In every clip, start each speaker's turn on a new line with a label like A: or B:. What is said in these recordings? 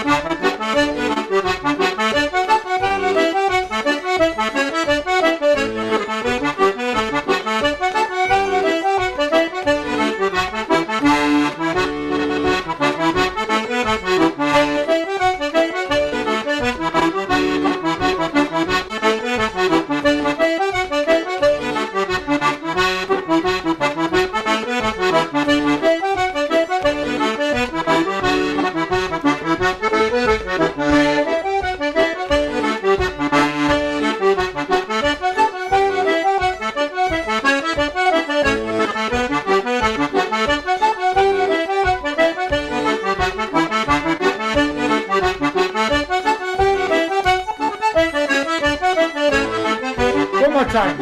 A: One more time.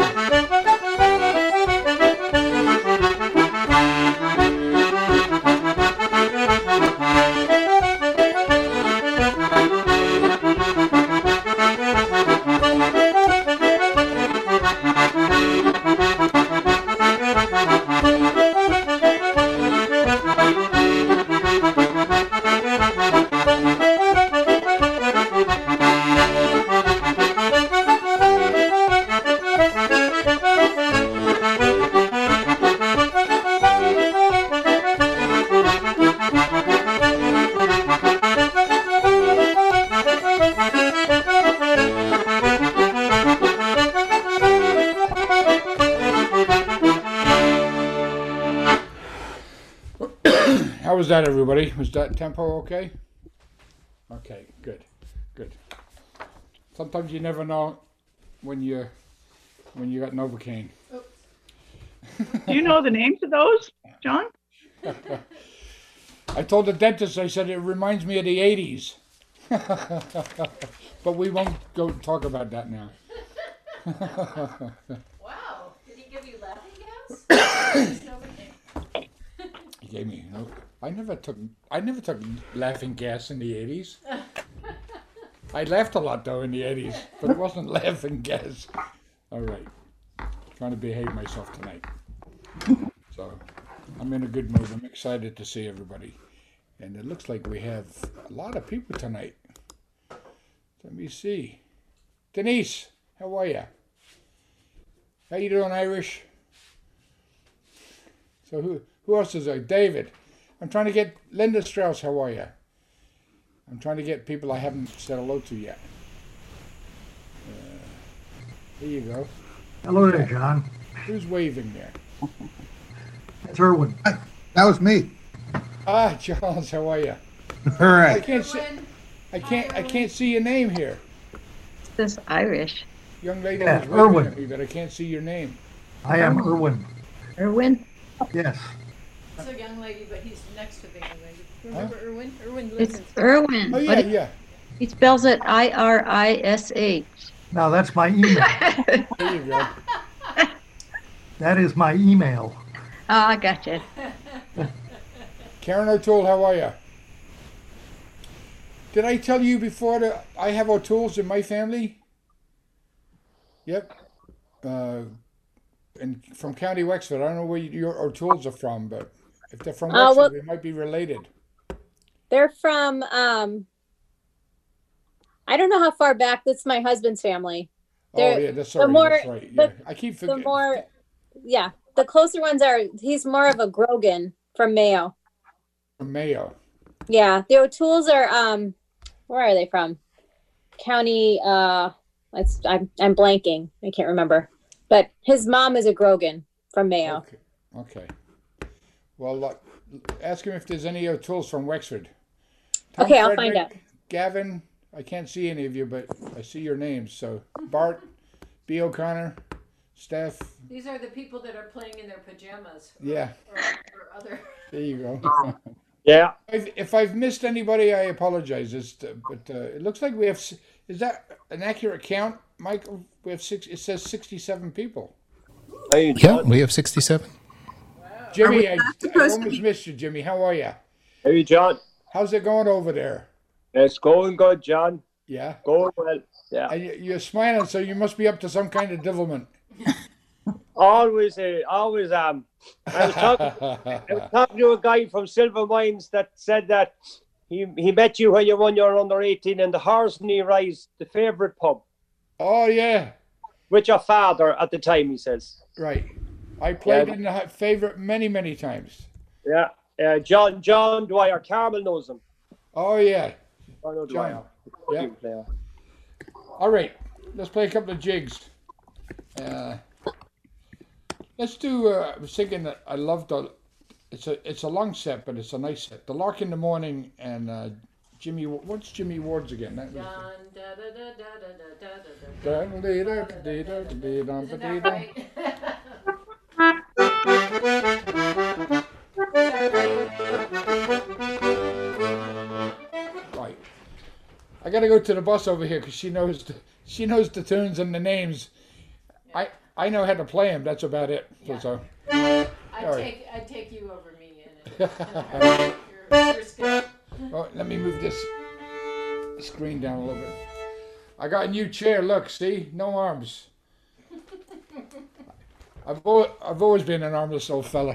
A: How was that, everybody? Was that tempo okay? Okay, good, good. Sometimes you never know when you got Novocaine.
B: Do you know the names of those, John?
A: I told the dentist, I said, it reminds me of the 80s. But we won't go talk about that now.
C: Wow, did he give you laughing gas?
A: He gave me, I never took laughing gas in the 80s. I laughed a lot though in the 80s, but it wasn't laughing gas. All right, trying to behave myself tonight. So I'm in a good mood. I'm excited to see everybody. And it looks like we have a lot of people tonight. Let me see. Denise, how are you? How you doing, Irish? So who else is there? David. I'm trying to get Linda Strauss. How are you? I'm trying to get people I haven't said hello to yet. Here you go.
D: Hello there, John.
A: Who's waving there?
D: It's Irwin.
E: That was me.
A: Ah, Charles, how are you?
E: All right.
A: I can't see your name here.
F: This Irish.
A: Young lady
D: Yeah,
A: who's waving
D: Irwin.
A: at me, but I can't see your name.
D: I am Irwin.
F: Irwin?
D: Yes.
C: It's a young lady, but he's next to the young lady. Remember Irwin? Irwin lives
F: It's
C: in...
F: Irwin.
A: Oh, yeah,
F: but
A: yeah.
F: he spells it Irish.
D: Now that's my email.
A: There you go.
D: That is my email.
F: Oh, I gotcha.
A: Karen O'Toole, how are you? Did I tell you before that I have O'Toole's in my family? Yep. And from County Wexford. I don't know where your O'Toole's are from, but if they're from Wexford,
G: well-
A: they might be related.
G: They're from, I don't know how far back. That's my husband's family.
A: Oh, yeah, that's right. Yeah. I keep
G: The
A: forgetting.
G: more, yeah, the closer ones are, he's more of a Grogan from Mayo.
A: From Mayo.
G: Yeah, the O'Toole's are, where are they from? County, I'm blanking. I can't remember. But his mom is a Grogan from Mayo.
A: Okay. Well, ask him if there's any O'Toole's from Wexford. Tom
G: Okay, I'll
A: Frederick,
G: find out.
A: Gavin, I can't see any of you, but I see your names. So Bart, B. O'Connor, Steph.
C: These are the people that are playing in their pajamas.
A: Yeah.
C: Or other...
A: There you go.
H: Yeah.
A: If I've missed anybody, I apologize. But it looks like we have. Is that an accurate count, Michael? We have six. It says 67 people.
H: Hey,
I: Yeah,
H: John.
I: we have 67.
A: Jimmy, I almost missed you, Jimmy. How are you?
H: Hey, John.
A: How's it going over there?
H: It's going good, John.
A: Yeah.
H: Going well. Yeah.
A: And you're smiling, so you must be up to some kind of devilment.
H: Always. I was talking to a guy from Silver Mines that said that he met you when you won your under 18 in the Horsley Rise, the favourite pub,
A: Oh yeah,
H: with your father at the time, he says.
A: right. I played
H: Yeah.
A: in the favourite many times.
H: Yeah. John Dwyer, Carmel knows him.
A: Oh yeah.
H: Oh, no,
A: John.
H: Dwyer.
A: Yeah.
H: Good player.
A: All right, let's play a couple of jigs. Let's do. I was thinking that I love the. It's a long set, but it's a nice set. The Lark in the Morning and Jimmy. What's Jimmy Ward's again? That was
C: Dun, da, da, da, da, da, da, da, da, da. Isn't that right?
A: Right. I gotta go to the bus over here because she knows the tunes and the names. I know how to play them. That's about it. So
C: I'd
A: Sorry.
C: take you over me in your skill.
A: oh, let me move this screen down a little bit. I got a new chair. Look, see, no arms. I've always been an armless old fella.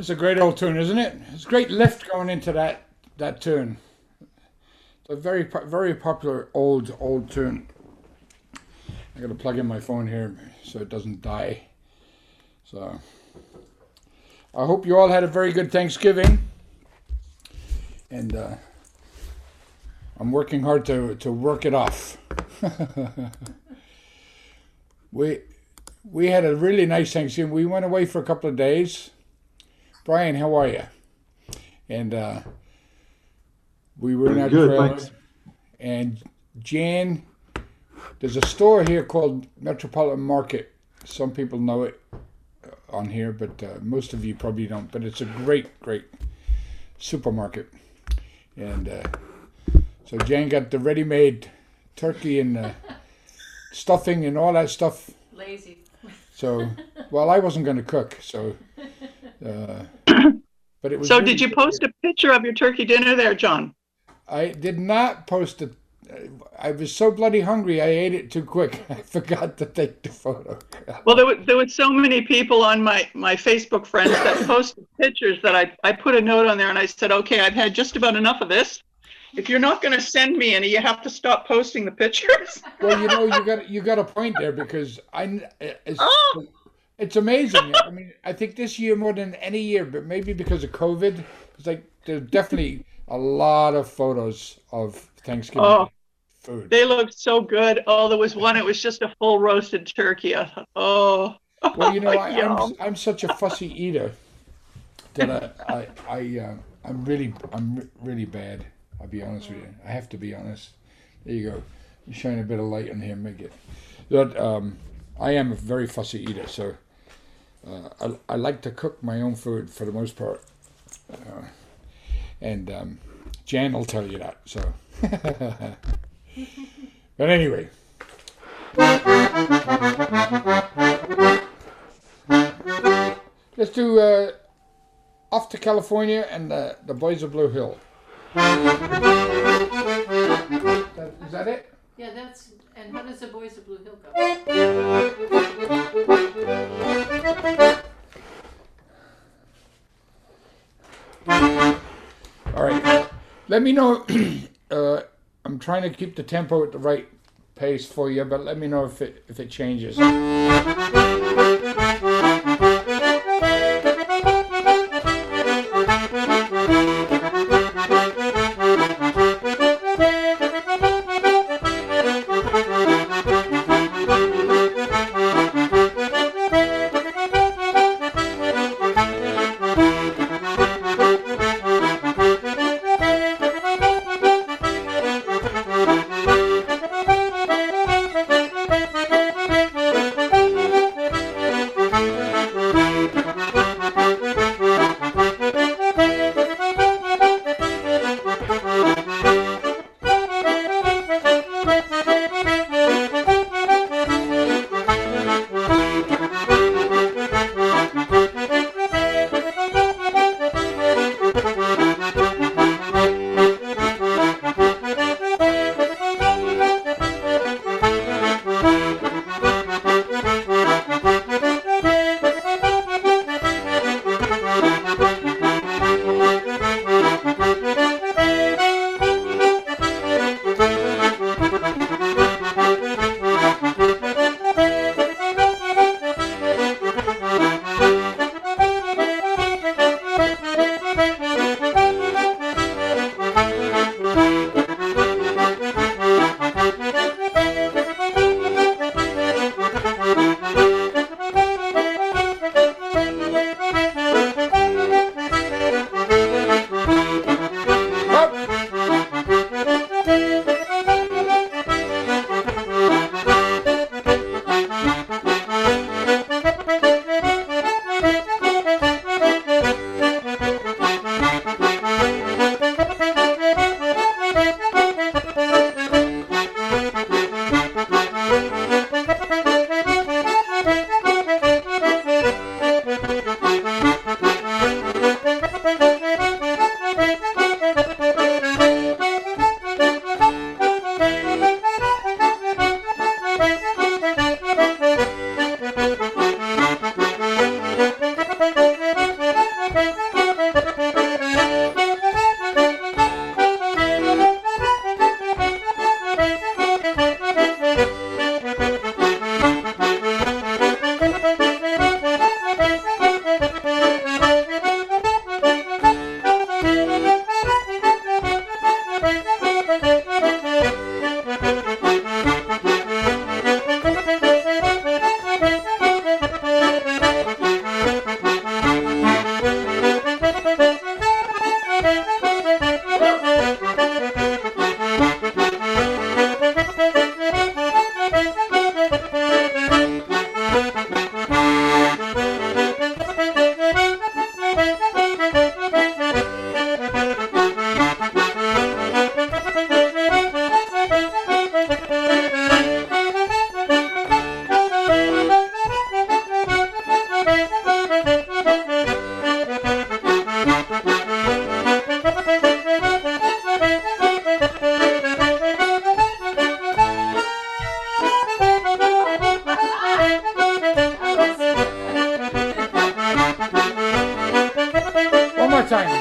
A: It's a great old tune, isn't it? It's a great lift going into that tune. It's a very popular old tune. I got to plug in my phone here so it doesn't die. So I hope you all had a very good Thanksgiving, and I'm working hard to work it off. We had a really nice Thanksgiving. We went away for a couple of days. Brian, how are you? And we were in our
D: Good,
A: trailer.
D: thanks.
A: And Jan, there's a store here called Metropolitan Market. Some people know it on here, but most of you probably don't. But it's a great supermarket. And so Jan got the ready-made turkey and stuffing and all that stuff.
C: Lazy.
A: So, well, I wasn't going to cook, so. But it was.
B: So
A: really
B: did you
A: good.
B: post a picture of your turkey dinner there, John?
A: I did not post it. I was so bloody hungry, I ate it too quick. I forgot to take the photo.
B: Well, there were so many people on my Facebook friends that posted pictures that I put a note on there and I said, okay, I've had just about enough of this. If you're not going to send me any, you have to stop posting the pictures.
A: Well, you got a point there, because it's amazing. I mean, I think this year more than any year, but maybe because of COVID, it's like there's definitely a lot of photos of Thanksgiving food.
B: They looked so good. Oh, there was one. It was just a full roasted turkey. I thought, oh.
A: Well, you know,
B: yum.
A: I'm such a fussy eater that I'm really bad. I'll be honest with you. I have to be honest. There you go. You shine a bit of light on here, make it. But I am a very fussy eater, so I like to cook my own food for the most part. And Jan will tell you that. So, but anyway. Let's do Off to California and the Boys of Blue Hill. Is that it?
C: Yeah, that's. And how does the Boys of Blue Hill go?
A: All right. Let me know. I'm trying to keep the tempo at the right pace for you, but let me know if it changes.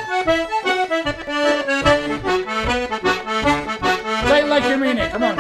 A: Play it like you mean it. Come on.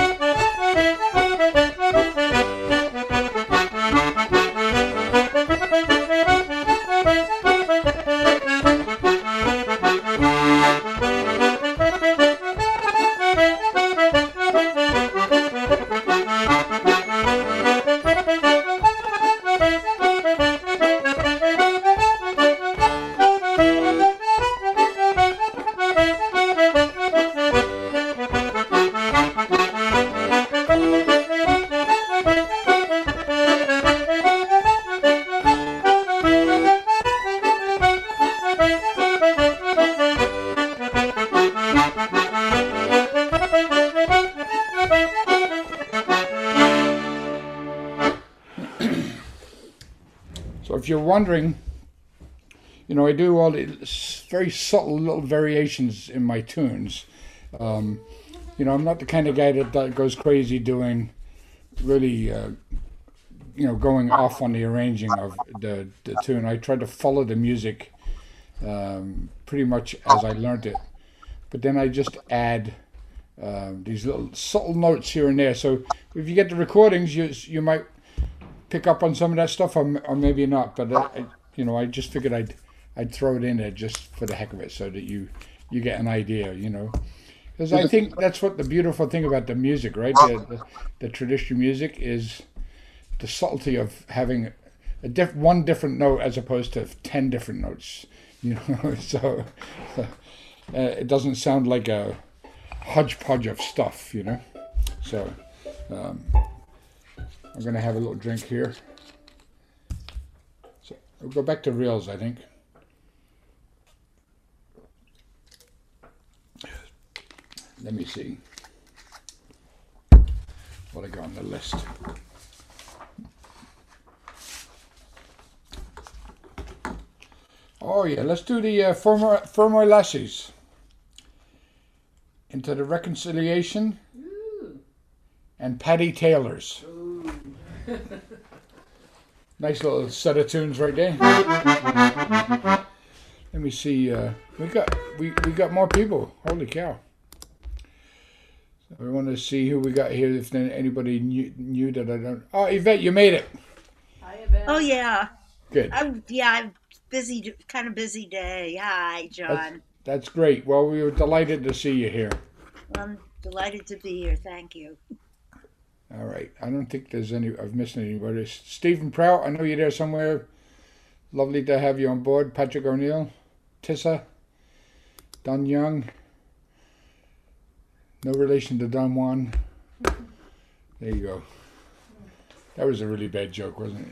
A: So if you're wondering, you know, I do all these very subtle little variations in my tunes. You know, I'm not the kind of guy that goes crazy doing really, you know, going off on the arranging of the tune. I try to follow the music pretty much as I learned it. But then I just add these little subtle notes here and there. So if you get the recordings, you might pick up on some of that stuff, or maybe not. But you know, I just figured I'd throw it in there just for the heck of it, so that you get an idea, you know. Because I think that's what the beautiful thing about the music, right? The traditional music is the subtlety of having one different note as opposed to 10 different notes, you know. So it doesn't sound like a hodgepodge of stuff, you know. So I'm going to have a little drink here. So we'll go back to reels, I think. Let me see what I got on the list. Oh yeah, let's do the Fermoy Lassies. Into the Reconciliation.
C: Ooh.
A: And Paddy Taylor's. Nice little set of tunes right there. Let me see. We got more people. Holy cow! So I want to see who we got here. If anybody knew that I don't. Oh, Yvette, you made it.
C: Hi, Yvette.
I: Oh yeah.
A: Good.
I: I'm busy, kind of busy day. Hi, John.
A: That's great. Well, we were delighted to see you here.
I: I'm delighted to be here. Thank you.
A: All right. I don't think I've missed anybody. Stephen Prout, I know you're there somewhere. Lovely to have you on board. Patrick O'Neill, Tissa, Don Young. No relation to Don Juan. There you go. That was a really bad joke, wasn't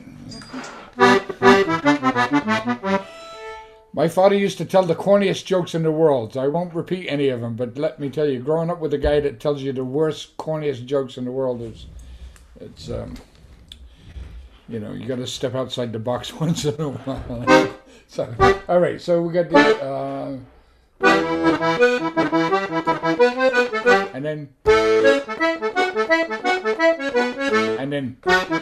A: it? My father used to tell the corniest jokes in the world. I won't repeat any of them, but let me tell you, growing up with a guy that tells you the worst, corniest jokes in the world it's you know, you got to step outside the box once in a while. So, all right, so we got the and then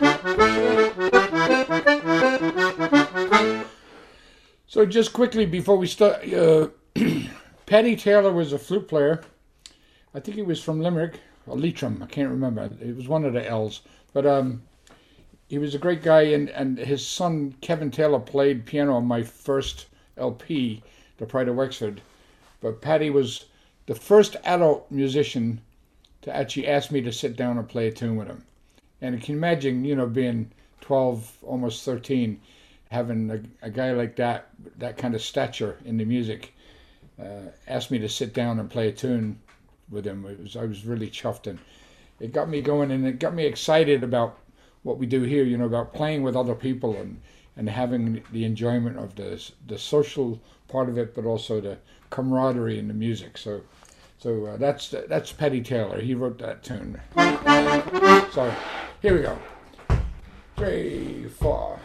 A: so just quickly before we start, Paddy Taylor was a flute player. I think he was from Limerick or Leitrim. I can't remember. It was one of the L's. But he was a great guy, and his son Kevin Taylor played piano on my first LP, The Pride of Wexford. But Paddy was the first adult musician to actually ask me to sit down and play a tune with him. And you can imagine, you know, being 12, almost 13, having a guy like that kind of stature in the music, asked me to sit down and play a tune with him. I was really chuffed, and it got me going, and it got me excited about what we do here, you know, about playing with other people and having the enjoyment of the social part of it, but also the camaraderie in the music. So that's Paddy Taylor. He wrote that tune. So here we go. 3, 4.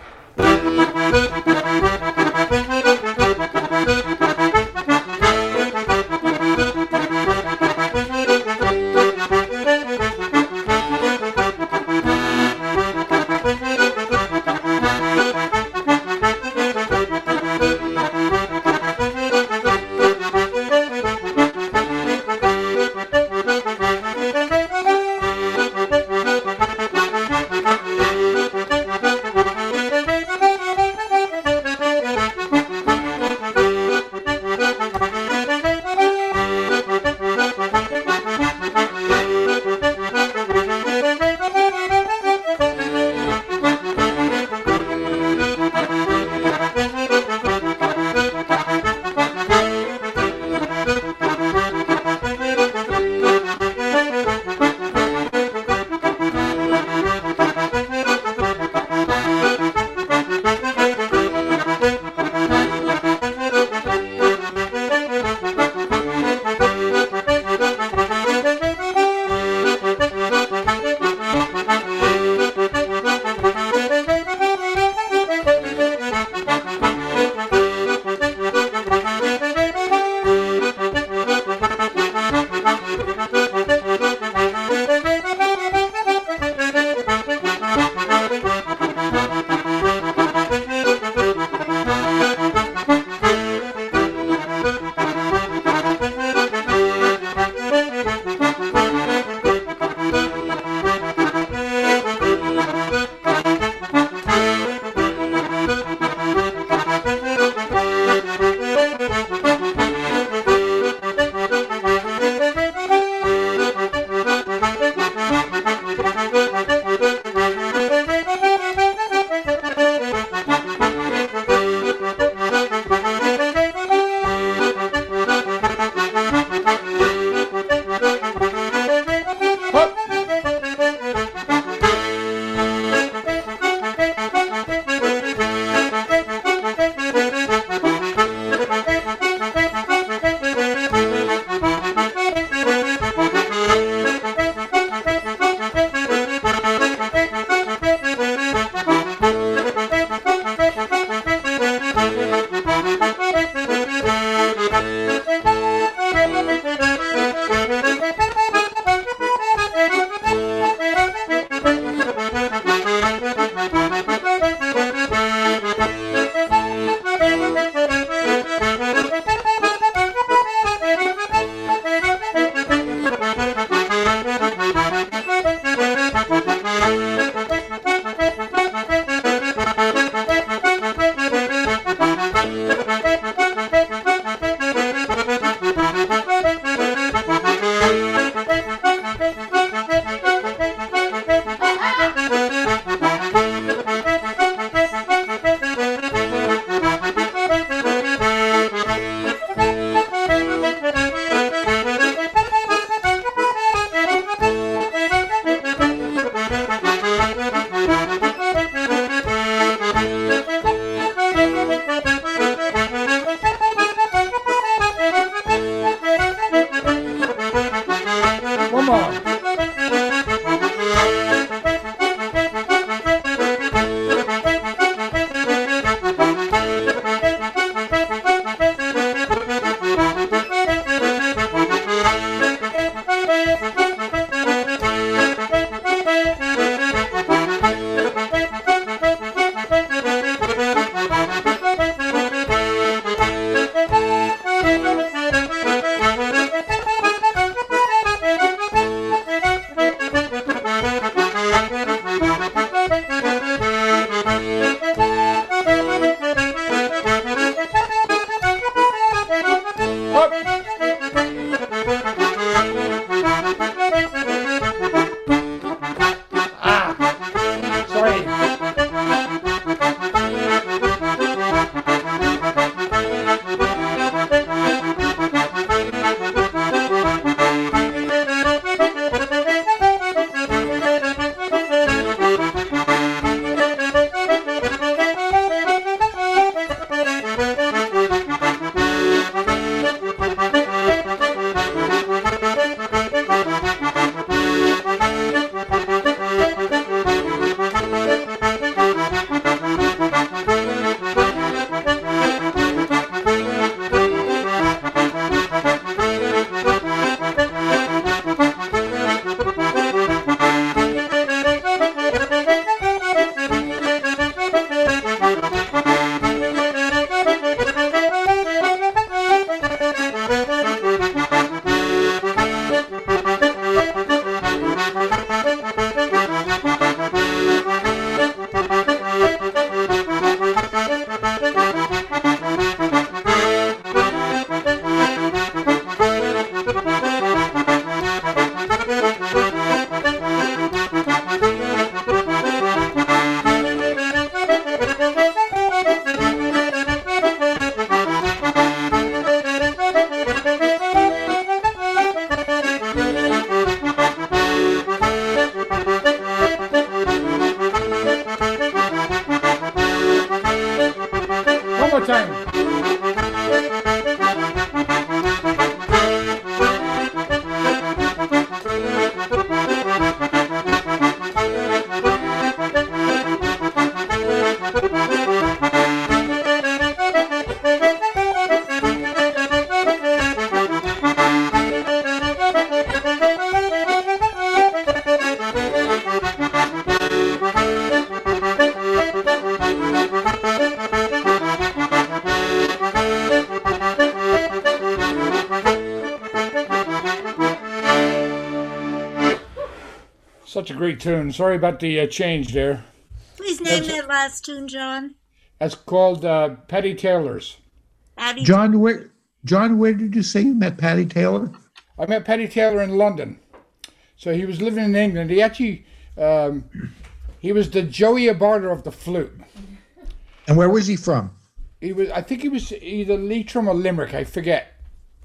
A: Such a great tune. Sorry about the change there.
I: Please name that last tune, John.
A: That's called Patty Taylor's.
I: Patty.
E: John, where did you say you met Patty Taylor?
A: I met Patty Taylor in London. So he was living in England. He actually, he was the Joey Abarta of the flute.
E: And where was he from?
A: I think he was either Leitrim or Limerick. I forget.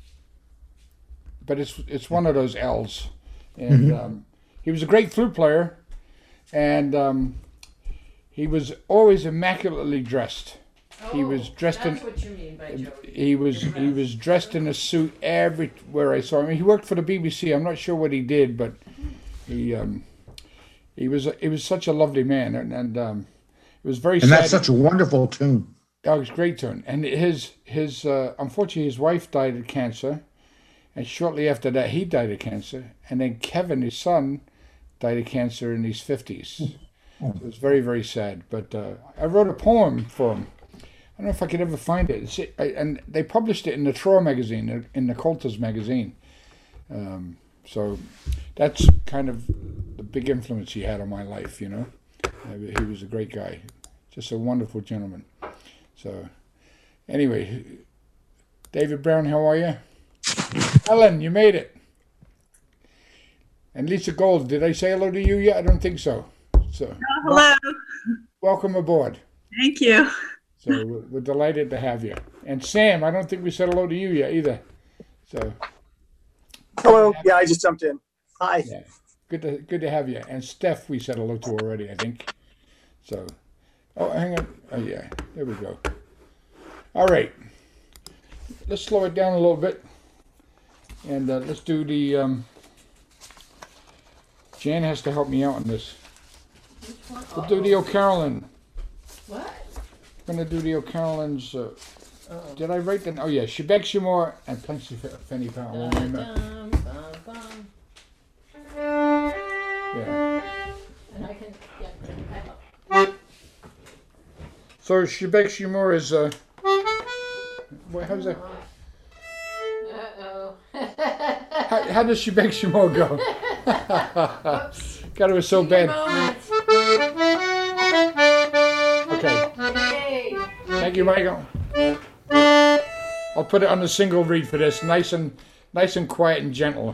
A: But it's one of those L's. And he was a great flute player. And he was always immaculately dressed. He was dressed
C: that's what you mean by Joey.
A: He was dressed in a suit everywhere I saw him. He worked for the BBC. I'm not sure what he did, but he was such a lovely man, and it was very.
E: And
A: sad.
E: that's such a wonderful tune.
A: Oh, it was a great tune. And his unfortunately his wife died of cancer, and shortly after that he died of cancer, and then Kevin, his son, died of cancer in his 50s. So it was very, very sad. But I wrote a poem for him. I don't know if I could ever find it. And they published it in the Troy magazine, in the Coulter's magazine. So that's kind of the big influence he had on my life, you know. He was a great guy, just a wonderful gentleman. So anyway, David Brown, how are you? Helen, you made it. And Lisa Gold, did I say hello to you yet? I don't think so. So
B: Hello.
A: welcome aboard.
B: Thank you.
A: So we're delighted to have you. And Sam, I don't think we said hello to you yet either. So
J: Hello. Yeah, I just jumped in. Hi.
A: yeah, good to have you. And Steph, we said hello to already, I think. So, oh, hang on. Oh yeah, there we go. All right, let's slow it down a little bit, and let's do the. Jan has to help me out on this. We'll do the O'Carolan.
C: What?
A: Gonna do the O'Carolan's. Did I write them? Oh yeah, Shebek Shemore and Penny Pound. Yeah.
C: And I can, yeah.
A: So Shebek Shemore is how's that?
C: Uh-oh.
A: How does Shebek Shemore go? God, it was so bad. Okay.
C: Hey.
A: Thank you, Michael. I'll put it on the single read for this, nice and quiet and gentle.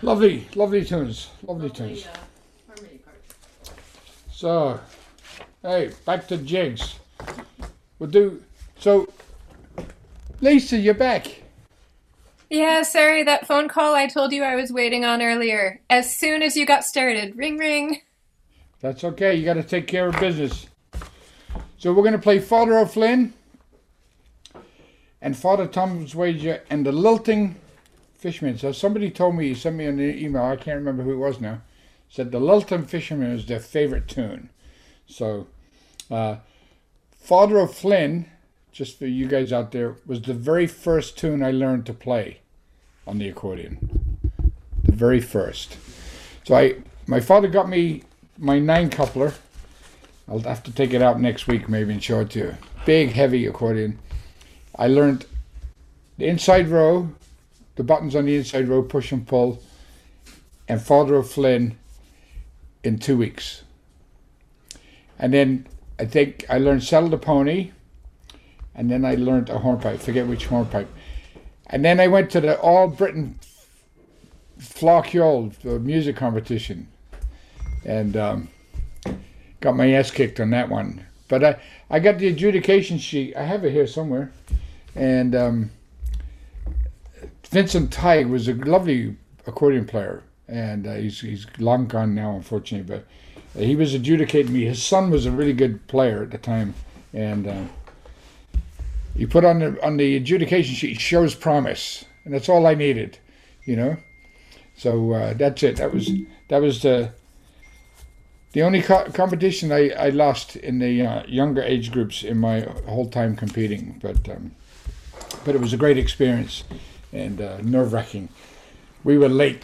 A: Lovely, lovely tunes. Lovely tunes.
C: Harmony parts.
A: So, hey, back to jigs. We'll do. So, Lisa, you're back.
K: Yeah, sorry, that phone call I told you I was waiting on earlier. As soon as you got started. Ring, ring.
A: That's okay. You got to take care of business. So we're going to play Father O'Flynn and Father Tom's Wager and the Lilting Fishermen. So somebody told me, he sent me an email, I can't remember who it was now, said the Lilting Fishermen is their favorite tune. So Father O'Flynn, just for you guys out there, was the very first tune I learned to play on the accordion. The very first. So my father got me my 9-coupler. I'll have to take it out next week maybe and show it to you. Big, heavy accordion. I learned the inside row, the buttons on the inside row, push and pull, and Father O'Flynn in 2 weeks. And then I think I learned Settle the Pony, and then I learned a hornpipe, forget which hornpipe. And then I went to the All Britain Flauchiol music competition, and got my ass kicked on that one. But I got the adjudication sheet. I have it here somewhere. And Vincent Tighe was a lovely accordion player. And he's long gone now, unfortunately. But he was adjudicating me. His son was a really good player at the time. And he put on the adjudication sheet, shows promise. And that's all I needed, you know. So that's it. That was the only competition I lost in the younger age groups in my whole time competing, but it was a great experience and nerve-wracking. We were late.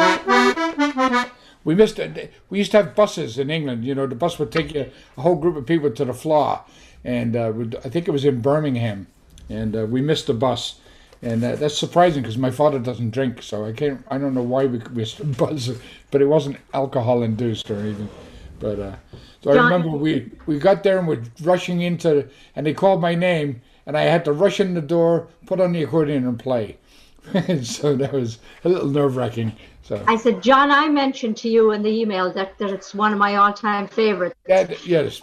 A: We missed it. We used to have buses in England. You know, the bus would take you a whole group of people to the floor, and I think it was in Birmingham, and we missed the bus. And that's surprising because my father doesn't drink, so I don't know why we missed the bus, but it wasn't alcohol induced or anything. But so I remember we got there and we're rushing into, and they called my name, and I had to rush in the door, put on the accordion, and play. So that was a little nerve-wracking. So
L: I said, John, I mentioned to you in the email that it's one of my all-time favorites.
A: Yes,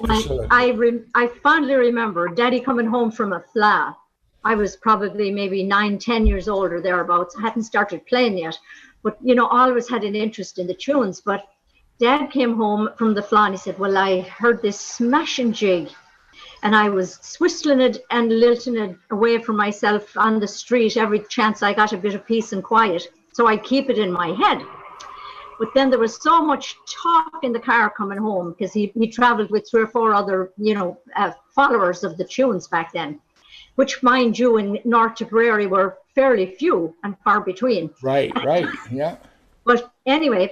L: I fondly remember Daddy coming home from a fla. I was probably maybe 9-10 years old or thereabouts. I hadn't started playing yet, but you know, always had an interest in the tunes. But Dad came home from the fla and he said, well, I heard this smashing jig, and I was whistling it and lilting it away from myself on the street every chance I got a bit of peace and quiet, so I keep it in my head. But then there was so much talk in the car coming home, because he traveled with 3 or 4 other, you know, followers of the tunes back then, which, mind you, in North Tipperary were fairly few and far between.
A: Right, yeah.
L: But anyway,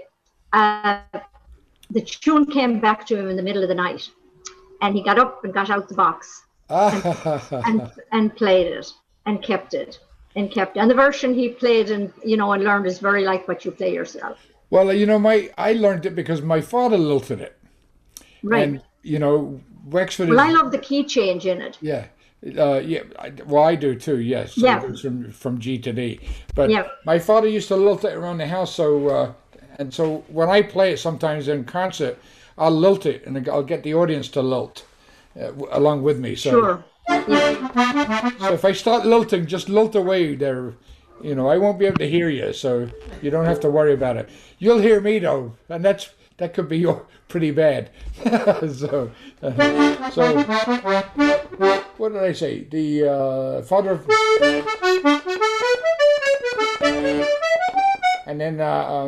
L: the tune came back to him in the middle of the night, and he got up and got out the box and played it and kept it. And the version he played and, you know, and learned is very like what you play yourself.
A: Well, you know, I learned it because my father lilted it.
L: Right.
A: And, you know, Wexford
L: I love the key change in it.
A: Yeah. Well, I do too, yes. So
L: yeah.
A: It goes from G to D. But my father used to lilt it around the house, so when I play it sometimes in concert, I'll lilt it, and I'll get the audience to lilt along with me. So,
L: sure.
A: So if I start lilting, just lilt away there. You know, I won't be able to hear you, so you don't have to worry about it. You'll hear me though, and that could be pretty bad. So what did I say? The father of, and then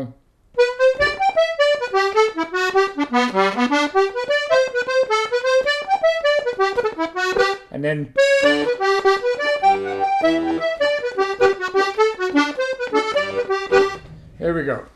A: and then here we go.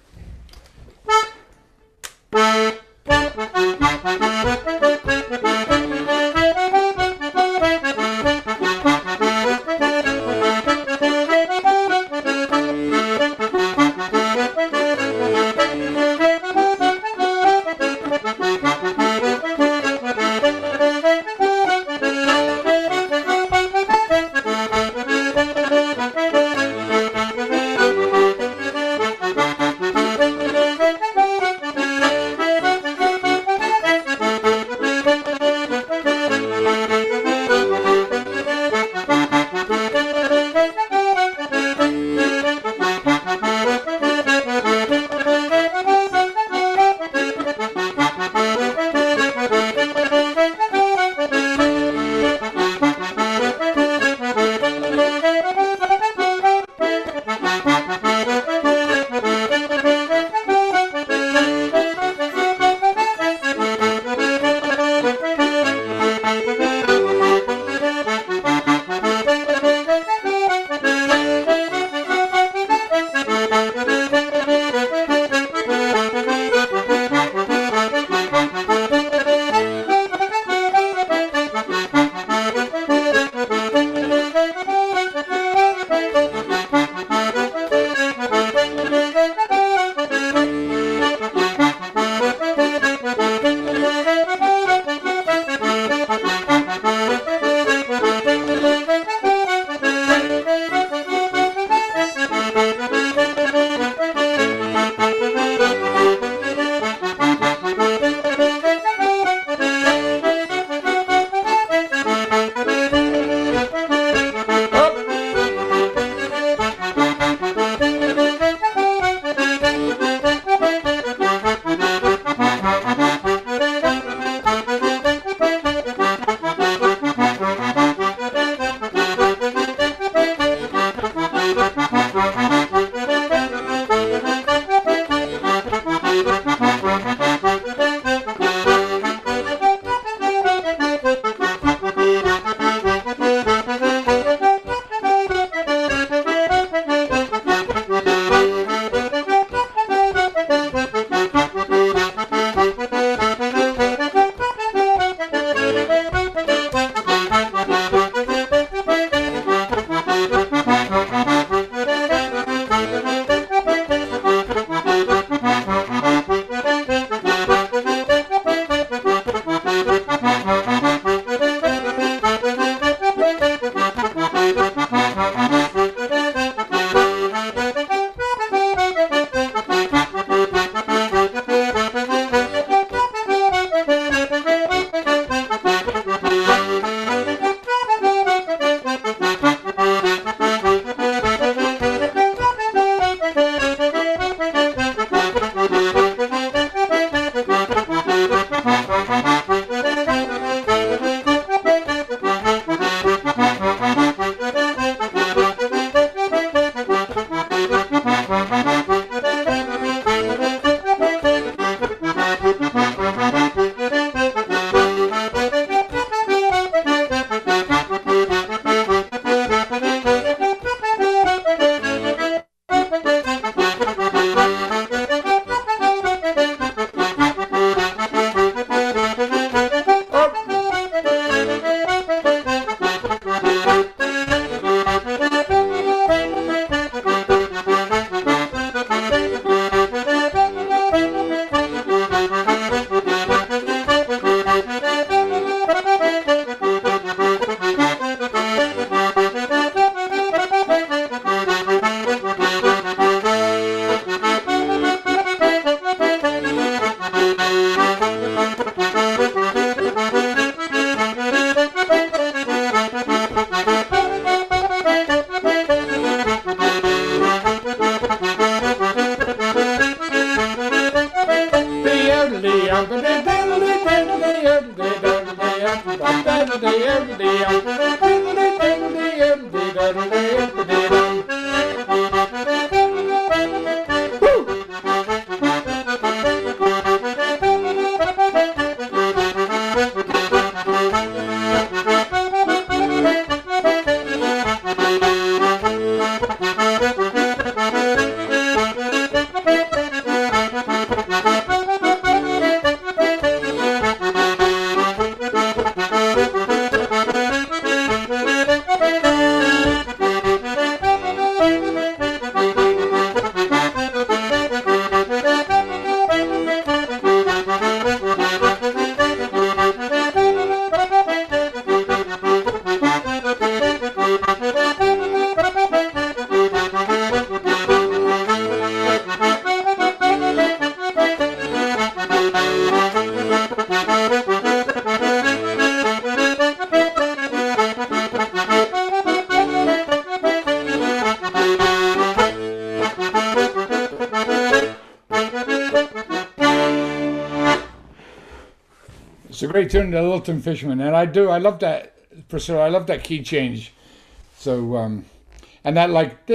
A: It's a great tune, the Littleton Fisherman, and I love that, Priscilla. I love that key change. So, and that like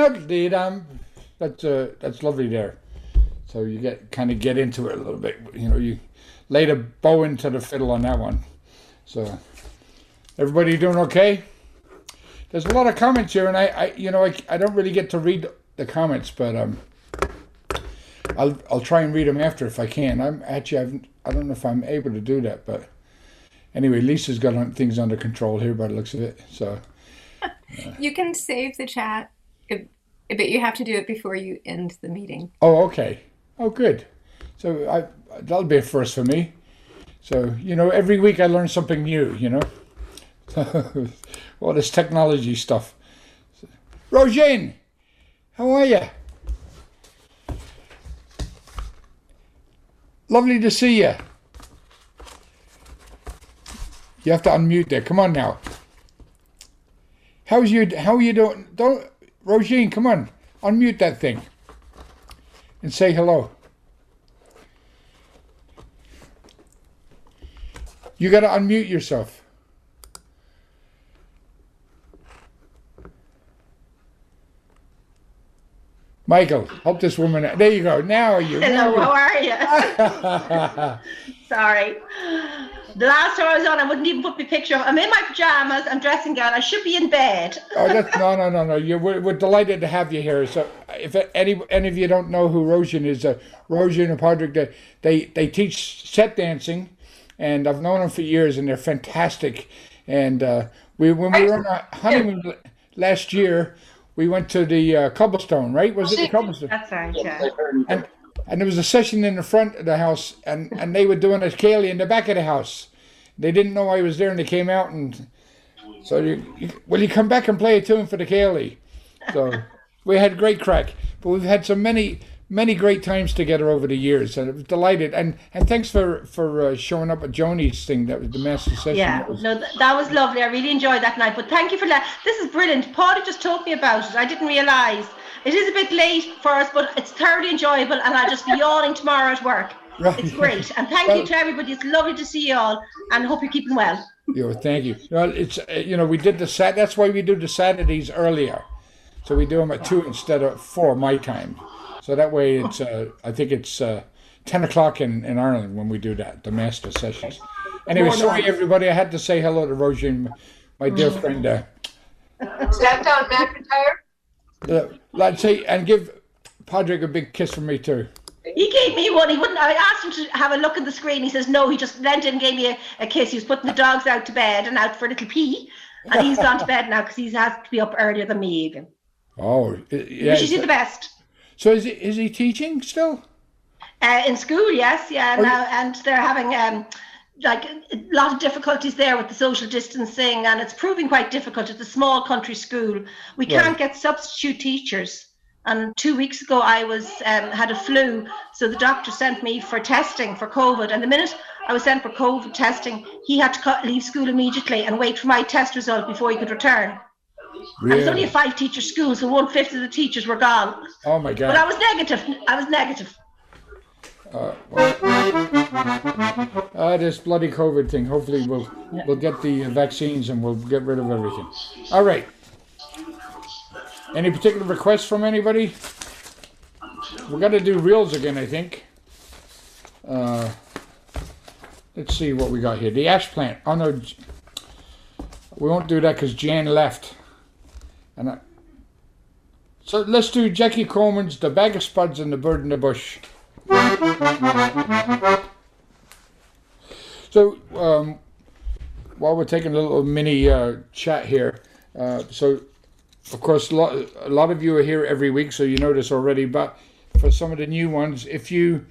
A: that's lovely there. So you kind of get into it a little bit. You know, you lay the bow into the fiddle on that one. So, everybody doing okay? There's a lot of comments here, and I don't really get to read the comments, but I'll try and read them after if I can. I don't know if I'm able to do that, but anyway, Lisa's got things under control here by the looks of it. So
K: you can save the chat, but you have to do it before you end the meeting.
A: Oh, okay. Oh, good. So that'll be a first for me. So, you know, every week I learn something new, you know. All this technology stuff. Rojean, how are you? Lovely to see you. You have to unmute there. Come on now. How are you doing? Rojean, come on. Unmute that thing. And say hello. You got to unmute yourself. Michael, help this woman out. There you go. Now you.
M: Hello, how are you? Sorry. The last time I was on, I wouldn't even put my picture up. I'm in my pajamas and dressing gown. I should be in bed.
A: Oh, no. We're delighted to have you here. So, if any of you don't know who Rojean is, Rojean and Padraig, they teach set dancing, and I've known them for years, and they're fantastic. And when we were on our honeymoon last year, we went to the Cobblestone, right? Was it the Cobblestone?
M: That's right, yeah.
A: And there was a session in the front of the house, and they were doing a Kaylee in the back of the house. They didn't know I was there, and they came out, and so will you come back and play a tune for the Kaylee? So we had great crack, but we've had so many great times together over the years, and I was delighted. And thanks for showing up at Joni's thing. That was the master session.
M: Yeah, that was lovely. I really enjoyed that night. But thank you for that. This is brilliant. Paul just told me about it. I didn't realise. It is a bit late for us, but it's thoroughly enjoyable, and I'll just be yawning tomorrow at work. Right. It's great. And thank you to everybody. It's lovely to see you all, and hope you're keeping well.
A: Thank you. Well, it's we did that's why we do the Saturdays earlier, so we do them at 2 instead of 4 my time. So that way it's I think it's 10 o'clock in Ireland when we do that, the master sessions. Anyway, sorry everybody, I had to say hello to Rojean, my dear friend.
M: Step down, McIntyre.
A: Let's say, and give Padraig a big kiss from me too.
M: He gave me one. He wouldn't. I asked him to have a look at the screen. He says no. He just leant in and gave me a kiss. He was putting the dogs out to bed and out for a little pee, and he's gone to bed now because he has to be up earlier than me even.
A: Oh, yeah.
M: But she's the best.
A: So is he teaching still?
M: In school, yes, yeah. Now, and they're having like a lot of difficulties there with the social distancing, and it's proving quite difficult. It's a small country school. We can't get substitute teachers. And 2 weeks ago, I had a flu, so the doctor sent me for testing for COVID. And the minute I was sent for COVID testing, he had to leave school immediately and wait for my test result before he could return. Really? And it's only a 5-teacher school, so 1/5 of the teachers were gone.
A: Oh my God!
M: But I was negative.
A: This bloody COVID thing. Hopefully we'll get the vaccines and we'll get rid of everything. All right. Any particular requests from anybody? We're going to do reels again, I think. Let's see what we got here. The ash plant. Oh no, we won't do that because Jan left. So let's do Jackie Coleman's The Bag of Spuds and the Bird in the Bush. So while we're taking a little mini chat here, so of course a lot of you are here every week, so you know this already, but for some of the new ones, if you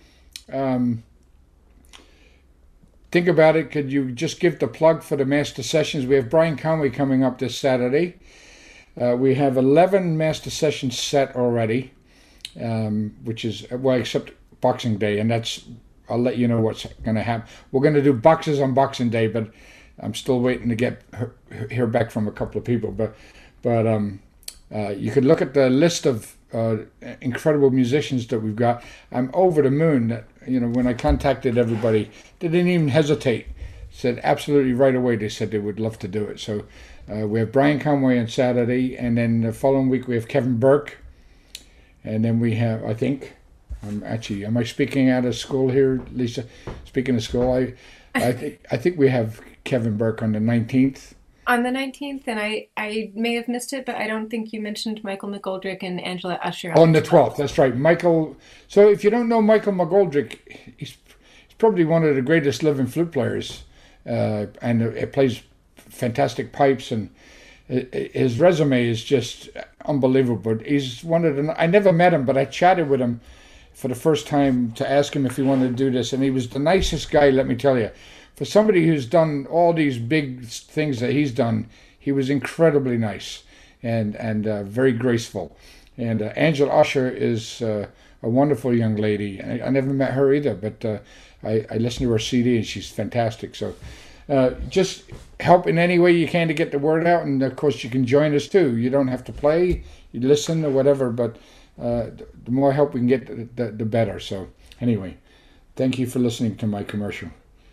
A: think about it, could you just give the plug for the master sessions? We have Brian Conway coming up this Saturday. We have 11 master sessions set already, which is, well, except Boxing Day, and that's, I'll let you know what's going to happen. We're going to do boxes on Boxing Day, but I'm still waiting to hear back from a couple of people. But you could look at the list of incredible musicians that we've got. I'm over the moon that, when I contacted everybody, they didn't even hesitate. Said absolutely right away. They said they would love to do it. So we have Brian Conway on Saturday, and then the following week we have Kevin Burke, and then we have, I think, am I speaking out of school here, Lisa? Speaking of school, I think we have Kevin Burke on the 19th.
K: On the 19th, and I may have missed it, but I don't think you mentioned Michael McGoldrick and Angela Usher.
A: On the 12th, that's right. Michael. So if you don't know Michael McGoldrick, he's probably one of the greatest living flute players, and it plays fantastic pipes, and his resume is just unbelievable. He's one of the. I never met him, but I chatted with him for the first time to ask him if he wanted to do this, and he was the nicest guy, let me tell you. For somebody who's done all these big things that he's done, he was incredibly nice and very graceful. And Angela Usher is a wonderful young lady. I never met her either, but I listened to her CD and she's fantastic. So just help in any way you can to get the word out. And of course you can join us too. You don't have to play, you listen or whatever, but the more help we can get, the better. So anyway, thank you for listening to my commercial.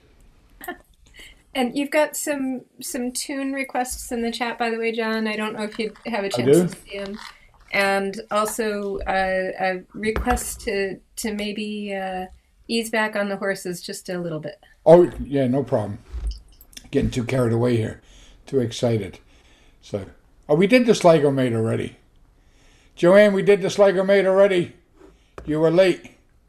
K: And you've got some tune requests in the chat, by the way, John. I don't know if you'd have a chance to see them. And also a request to maybe ease back on the horses just a little bit.
A: Oh, yeah, no problem. Getting too carried away here. Too excited. So, we did the Sligo Maid already. Joanne, we did the Sligo Maid already. You were late.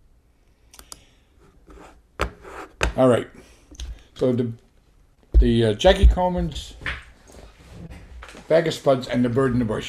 A: All right. So the Jackie Coleman's Bag of Spuds and the Bird in the Bush.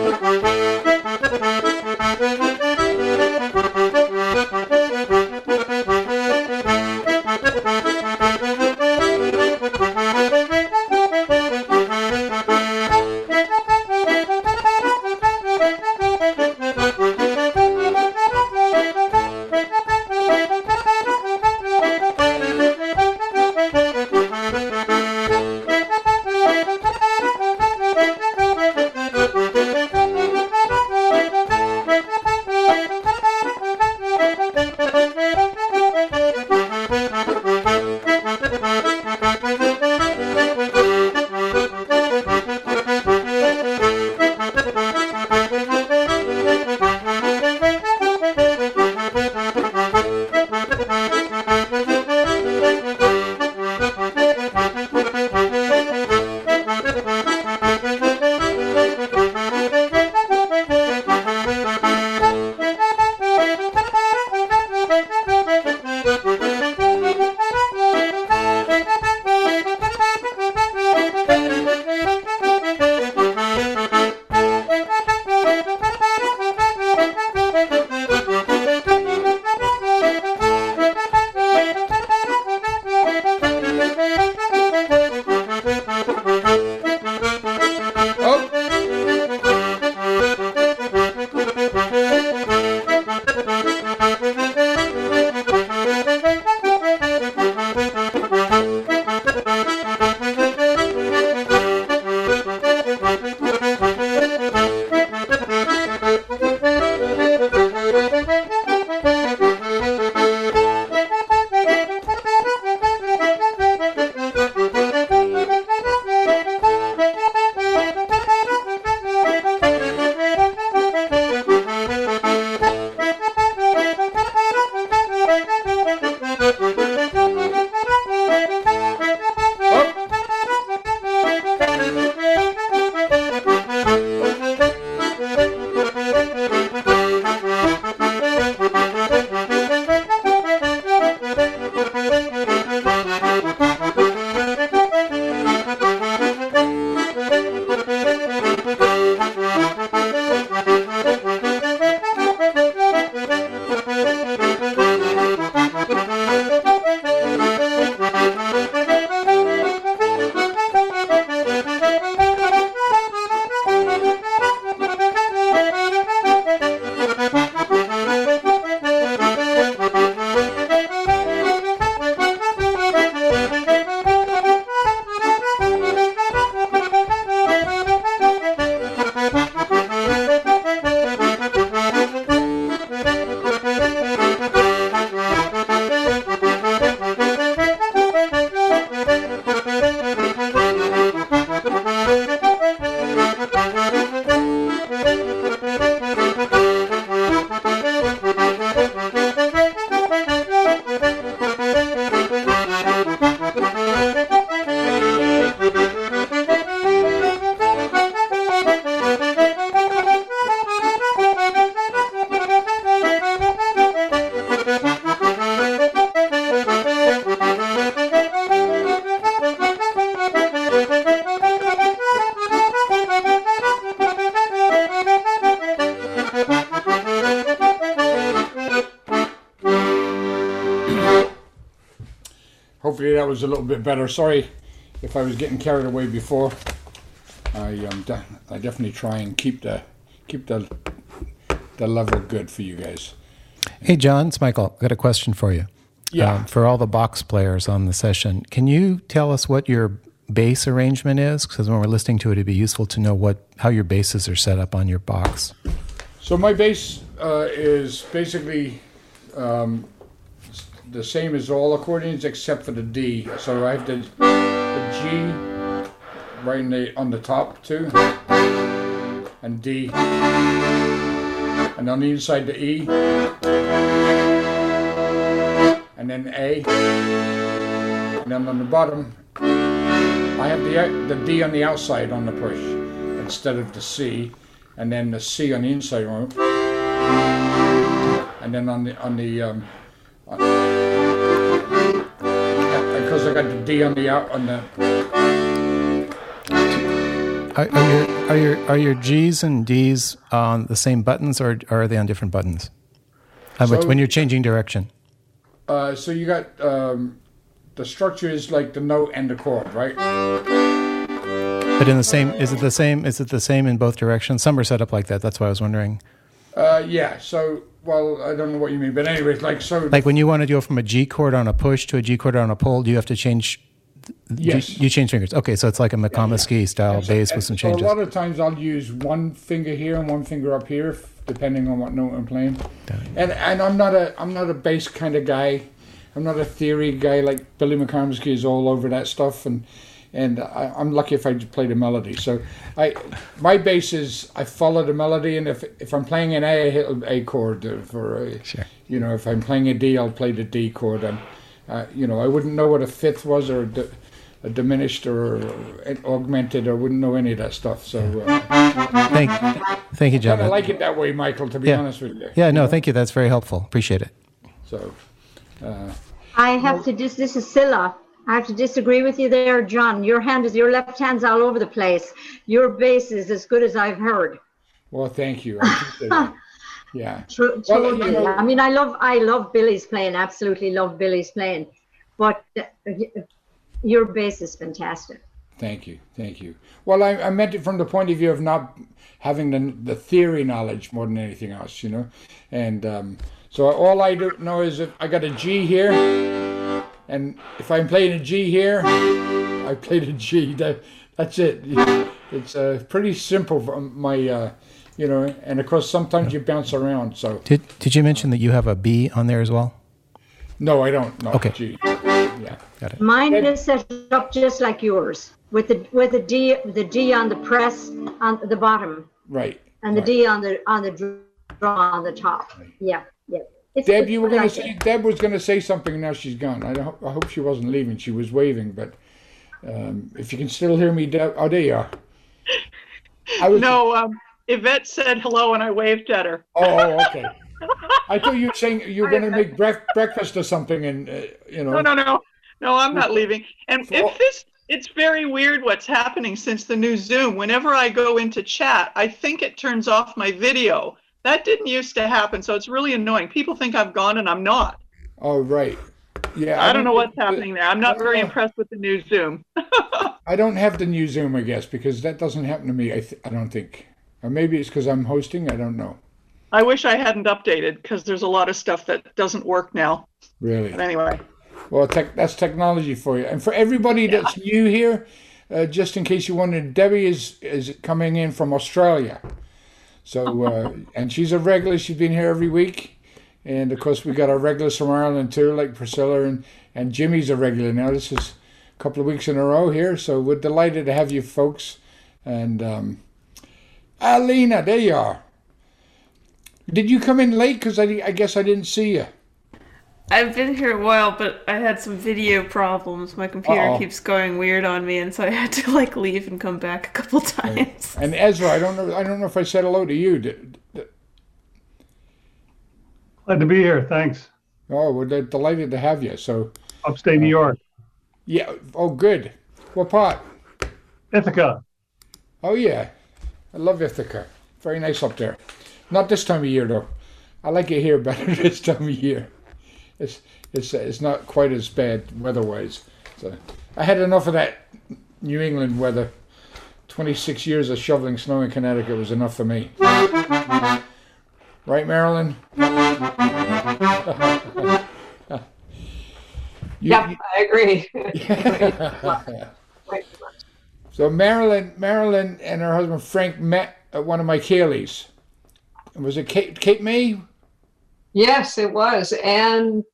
A: Hopefully that was a little bit better. Sorry if I was getting carried away before. I definitely try and keep the level good for you guys.
N: Hey John, it's Michael. I've got a question for you.
A: Yeah.
N: For all the box players on the session, can you tell us what your bass arrangement is? Because when we're listening to it, it'd be useful to know how your basses are set up on your box.
A: So my bass is basically the same as all accordions except for the D. So I have the G right on the top too, and D, and on the inside the E, and then A, and then on the bottom I have the D on the outside on the push instead of the C, and then the C on the inside one, and then because I got the D on the
N: Are your G's and D's on the same buttons, or are they on different buttons? When you're changing direction.
A: So you got the structure is like the note and the chord, right?
N: But in the same, is it the same? Is it the same in both directions? Some are set up like that. That's why I was wondering.
A: Yeah. So, well, I don't know what you mean, but anyways,
N: like when you want to go from a G chord on a push to a G chord on a pull, do you have to change?
A: Yes.
N: You change fingers. Okay, so it's like a McComiskey style bass with some changes.
A: So a lot of times I'll use one finger here and one finger up here, depending on what note I'm playing. And I'm not a bass kind of guy. I'm not a theory guy like Billy McComiskey is all over that stuff, and I'm lucky if I play the melody. So my bass is I follow the melody, and if I'm playing an A, I hit a chord
N: sure.
A: You know, if I'm playing a D, I'll play the D chord, and you know, I wouldn't know what a fifth was or a diminished or augmented. I wouldn't know any of that stuff. So
N: thank you, John.
A: I like it that way, Michael. To be honest with you.
N: Yeah, no, thank you. That's very helpful. Appreciate it.
A: So.
L: I have to this is Scylla. I have to disagree with you there, John. Your left hand's all over the place. Your bass is as good as I've heard.
A: Well, thank you. I appreciate that. Yeah.
L: True.
A: Well, you know,
L: I mean, I love Billy's playing. Absolutely love Billy's playing. But your bass is fantastic.
A: Thank you. Well, I meant it from the point of view of not having the theory knowledge more than anything else, you know. And so all I do know is if I got a G here, and if I'm playing a G here, I play the G. That's it. It's pretty simple for my, you know. And of course, sometimes you bounce around. So
N: did you mention that you have a B on there as well?
A: No, I don't. No.
N: Okay.
A: G. Yeah.
N: Got it.
L: Mine is set up just like yours, with the D on the press on the bottom.
A: Right.
L: And the D on the drum on the top. Yeah.
A: Deb, Deb was going to say something. Now she's gone. I hope she wasn't leaving. She was waving, but if you can still hear me, Deb. Oh, there you are.
B: Yvette said hello, and I waved at her.
A: Oh, okay. I thought you were saying you were going to make breakfast or something, and you know.
B: No, I'm not leaving. And it's very weird what's happening since the new Zoom. Whenever I go into chat, I think it turns off my video. That didn't used to happen, so it's really annoying. People think I'm gone, and I'm not.
A: Oh, right. Yeah.
B: I don't know what's happening there. I'm not very impressed with the new Zoom.
A: I don't have the new Zoom, I guess, because that doesn't happen to me, I don't think. Or maybe it's because I'm hosting. I don't know.
B: I wish I hadn't updated, because there's a lot of stuff that doesn't work now.
A: Really?
B: But anyway.
A: Well, that's technology for you. And for everybody that's new here, just in case you wondered, Debbie is coming in from Australia. So, and she's a regular. She's been here every week. And, of course, we got our regulars from Ireland, too, like Priscilla and Jimmy's a regular now. This is a couple of weeks in a row here. So we're delighted to have you folks. And, Alina, there you are. Did you come in late? Because I guess I didn't see you.
O: I've been here a while, but I had some video problems. My computer keeps going weird on me, and so I had to leave and come back a couple times.
A: And Ezra, I don't know if I said hello to you.
P: Glad to be here. Thanks.
A: Oh, we're delighted to have you. So
P: upstate New York.
A: Yeah. Oh, good. What part?
P: Ithaca.
A: Oh yeah, I love Ithaca. Very nice up there. Not this time of year though. I like it here better this time of year. It's not quite as bad weather-wise. So I had enough of that New England weather. 26 years of shoveling snow in Connecticut was enough for me. Right, Marilyn?
Q: Yep, I agree.
A: So Marilyn and her husband Frank met at one of my Kayleys. Was it Cape May?
Q: Yes, it was. And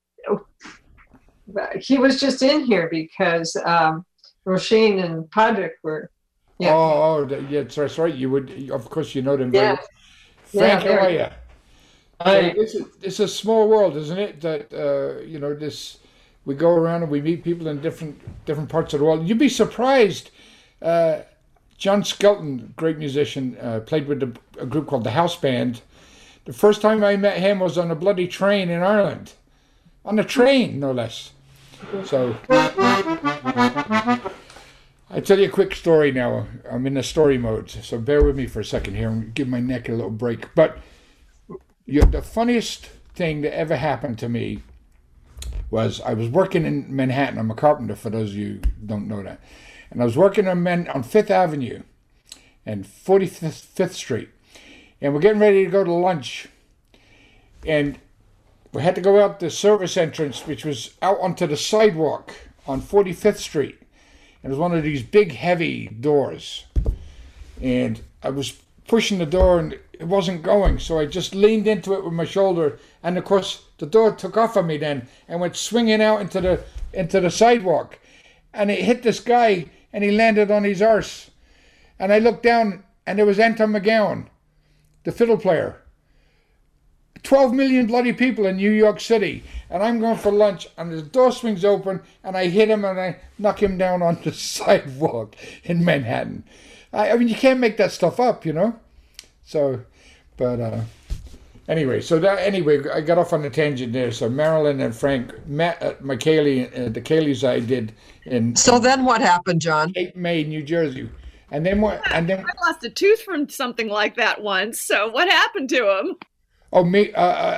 Q: he was just in here because Roisin and Padraig were. Yeah.
A: Oh, yeah, that's right. You would, of course, you know them very well. Frank, how are you? It's a small world, isn't it? That you know, we go around and we meet people in different parts of the world. You'd be surprised. John Skelton, great musician, played with a group called the House Band. The first time I met him was on a bloody train in Ireland. On a train, no less. So I tell you a quick story now. I'm in a story mode, so bear with me for a second here and give my neck a little break. But the funniest thing that ever happened to me was I was working in Manhattan. I'm a carpenter, for those of you who don't know that. And I was working on Fifth Avenue and 45th Street. And we're getting ready to go to lunch. And we had to go out the service entrance, which was out onto the sidewalk on 45th Street. And it was one of these big, heavy doors. And I was pushing the door and it wasn't going. So I just leaned into it with my shoulder. And of course, the door took off on me then and went swinging out into the sidewalk. And it hit this guy and he landed on his arse. And I looked down and there was Anton McGowan, the fiddle player. 12 million bloody people in New York City, and I'm going for lunch, and the door swings open, and I hit him, and I knock him down on the sidewalk in Manhattan. I mean, you can't make that stuff up, you know? So, but anyway, I got off on a tangent there. So Marilyn and Frank met at the Kayleys I did in.
R: So then what happened, John?
A: Cape May, New Jersey. And then what? And then
S: I lost a tooth from something like that once. So what happened to him?
A: Oh, me,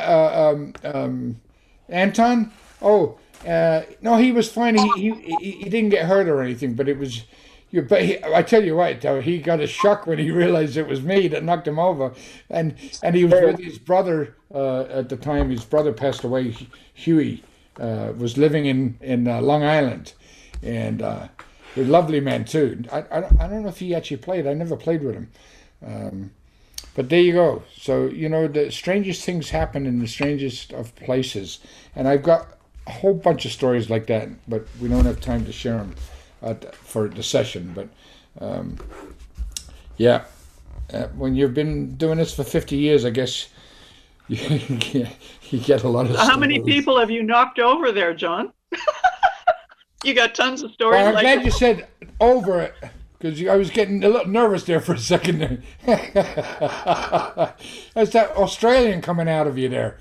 A: Anton? Oh, no, he was fine. He didn't get hurt or anything, but it was, I tell you what, he got a shock when he realized it was me that knocked him over. And he was with his brother at the time. His brother passed away, Huey, was living in Long Island. And a lovely man, too. I don't know if he actually played. I never played with him. But there you go. So, you know, the strangest things happen in the strangest of places. And I've got a whole bunch of stories like that, but we don't have time to share them for the session. But, yeah, when you've been doing this for 50 years, I guess you get a lot of
B: How many
A: stories.
B: people have you knocked over there, John? You got tons of stories.
A: Well, I'm
B: like
A: glad
B: that.
A: you said over it. Because I was getting a little nervous there for a second. There's that Australian coming out of you there.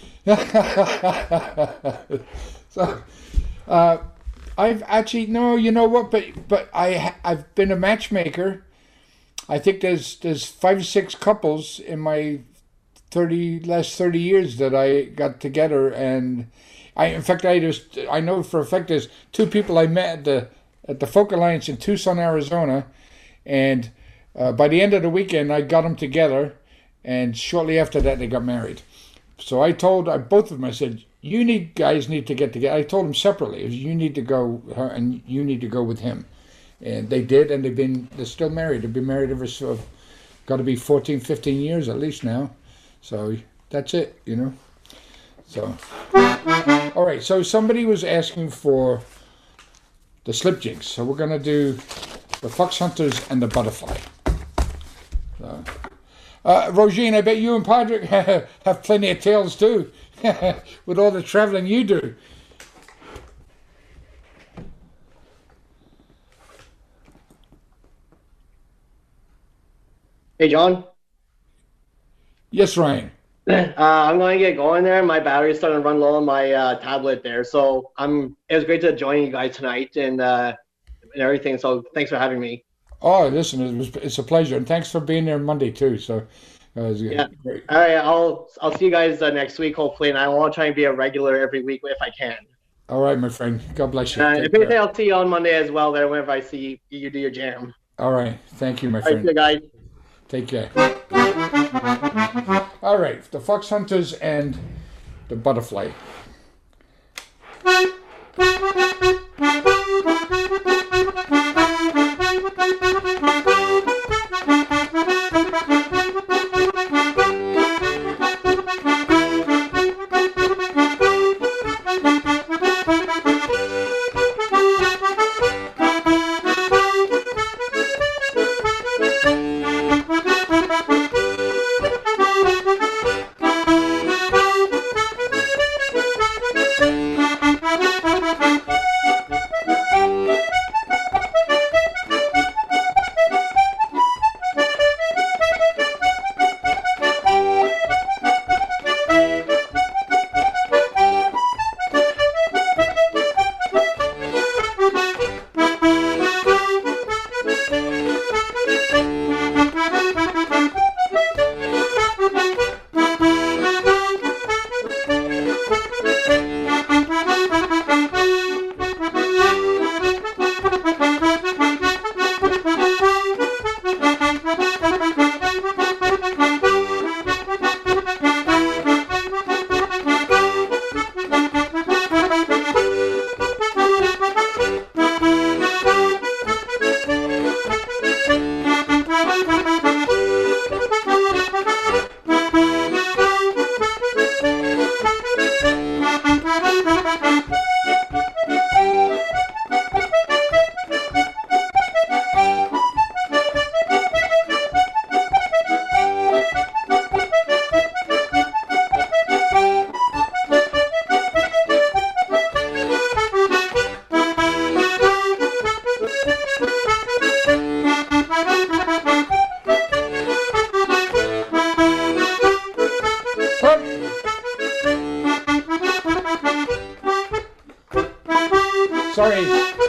A: So, I've actually, no, you know what? But I've been a matchmaker. I think there's 5 or 6 couples in my last 30 years that I got together, and I know for a fact there's 2 people I met at the Folk Alliance in Tucson, Arizona, and by the end of the weekend, I got them together, and shortly after that, they got married. So I told both of them, I said, you guys need to get together. I told them separately, you need to go, her, and you need to go with him. And they did, and they're still married. They've been married ever so, got to be 14, 15 years at least now. So that's it, you know. So, all right, so somebody was asking for the slip jigs. So we're going to do the fox hunters and the butterfly. So, Rosine, I bet you and Patrick have plenty of tales too, with all the traveling you do.
T: Hey, John.
A: Yes, Ryan.
T: I'm going to get going there. My battery's starting to run low on my tablet there. So it was great to join you guys tonight and everything. So thanks for having me.
A: Oh, listen, it's a pleasure. And thanks for being there Monday too. So
T: yeah.
A: Great.
T: All right. I'll see you guys next week, hopefully. And I want to try and be a regular every week if I can.
A: All right, my friend. God bless you.
T: If anything, I'll see you on Monday as well there whenever I see you do your jam.
A: All right. Thank you, my
T: All right,
A: friend.
T: see you guys.
A: Take care. All right, the fox hunters and the butterfly. Sorry.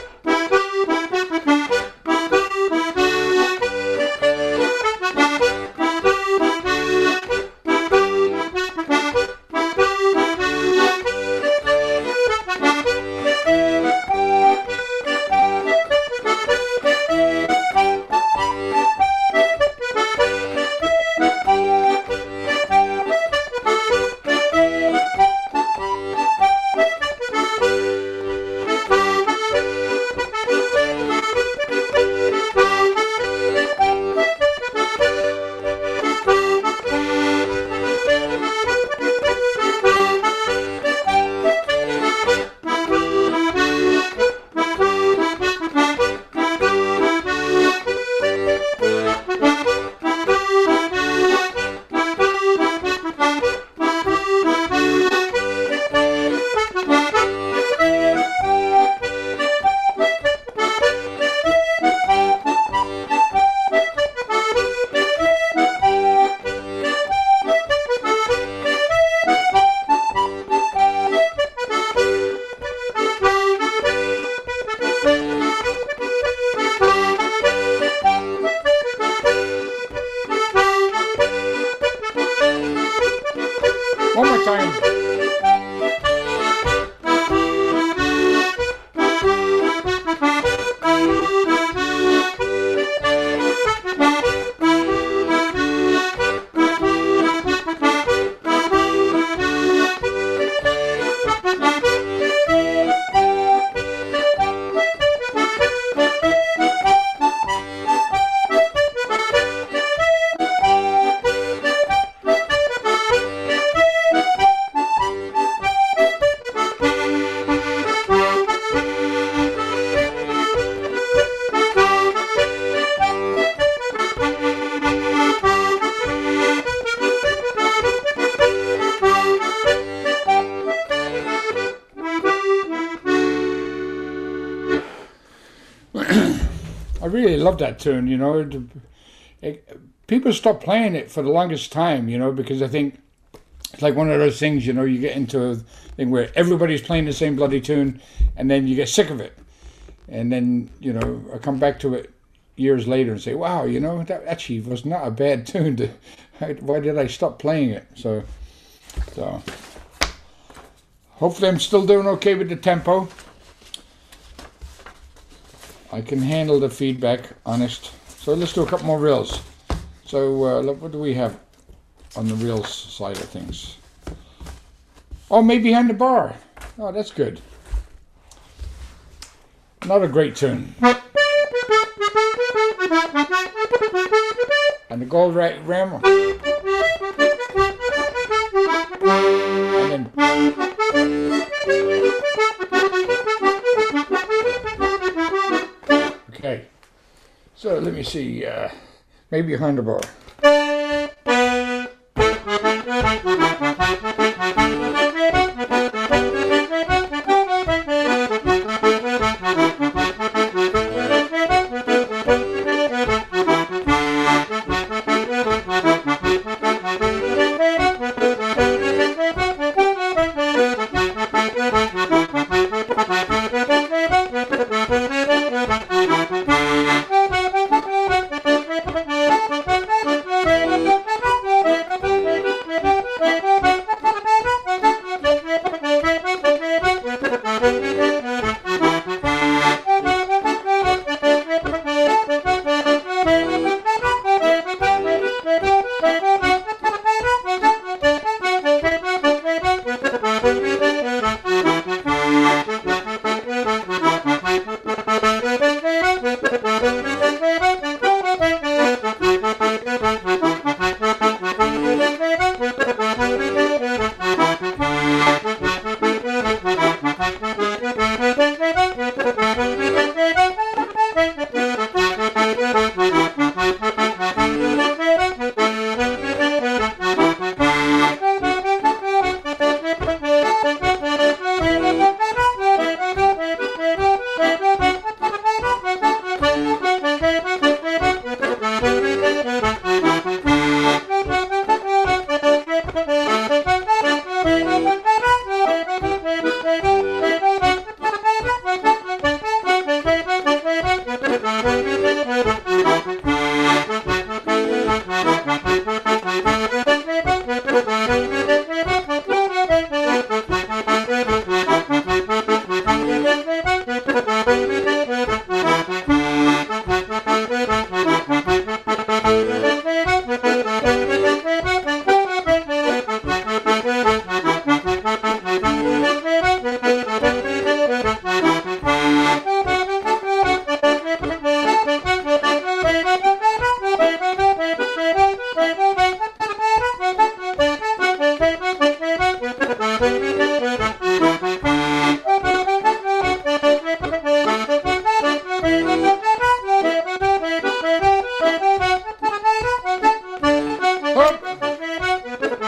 A: One more time. I really love that tune, you know. People stop playing it for the longest time, you know, because I think it's like one of those things, you know, you get into a thing where everybody's playing the same bloody tune and then you get sick of it. And then, you know, I come back to it years later and say, wow, you know, that actually was not a bad tune. Why did I stop playing it? So hopefully I'm still doing okay with the tempo. I can handle the feedback, honest. So let's do a couple more reels. So look, what do we have on the reels side of things? Oh, maybe Behind the Bar. Oh, that's good. Not a great tune. And the Gold Ram. And then... Okay, so let me see, maybe Behind the Bar.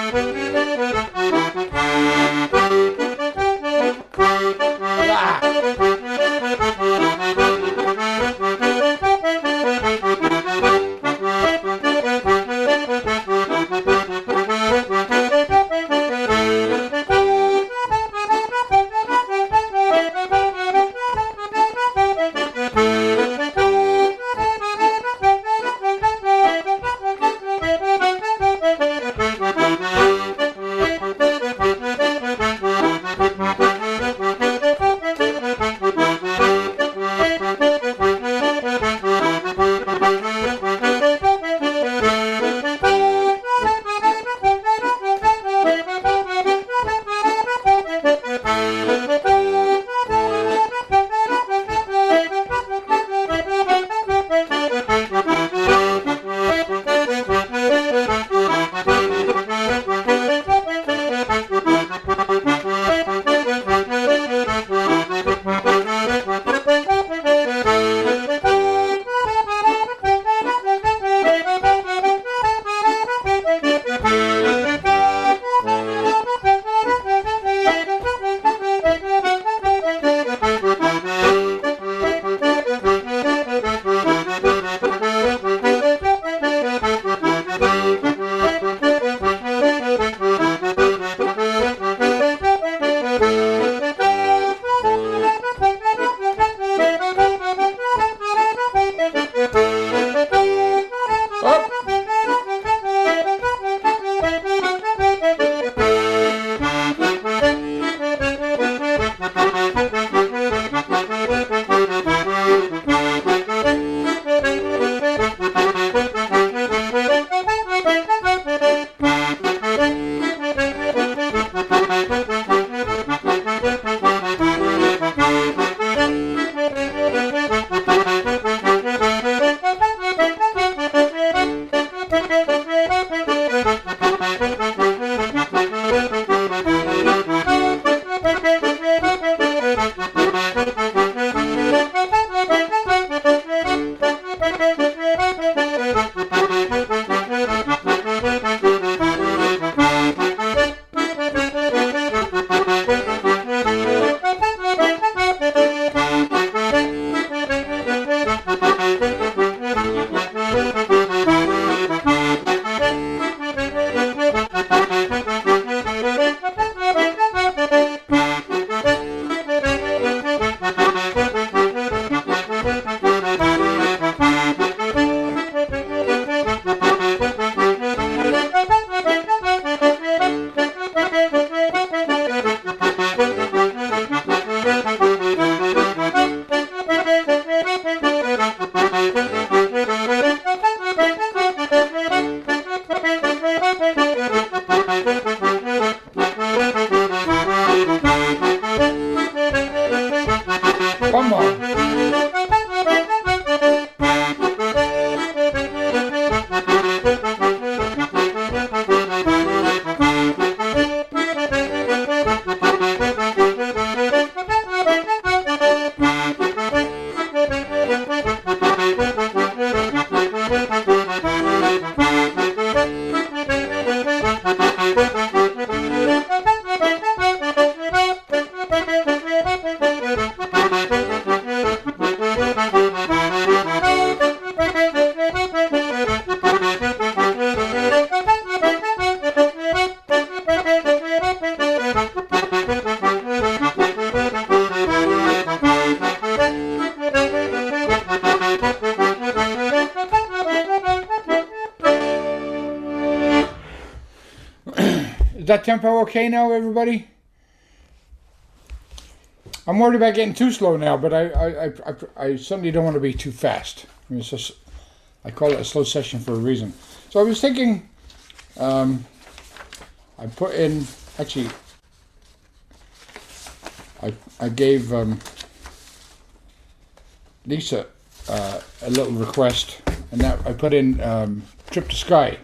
A: Is that tempo okay now, everybody? I'm worried about getting too slow now, but I certainly don't want to be too fast. I mean, it's just, I call it a slow session for a reason. So I was thinking, I put in, actually, I gave Lisa a little request, and that I put in Trip to Skye.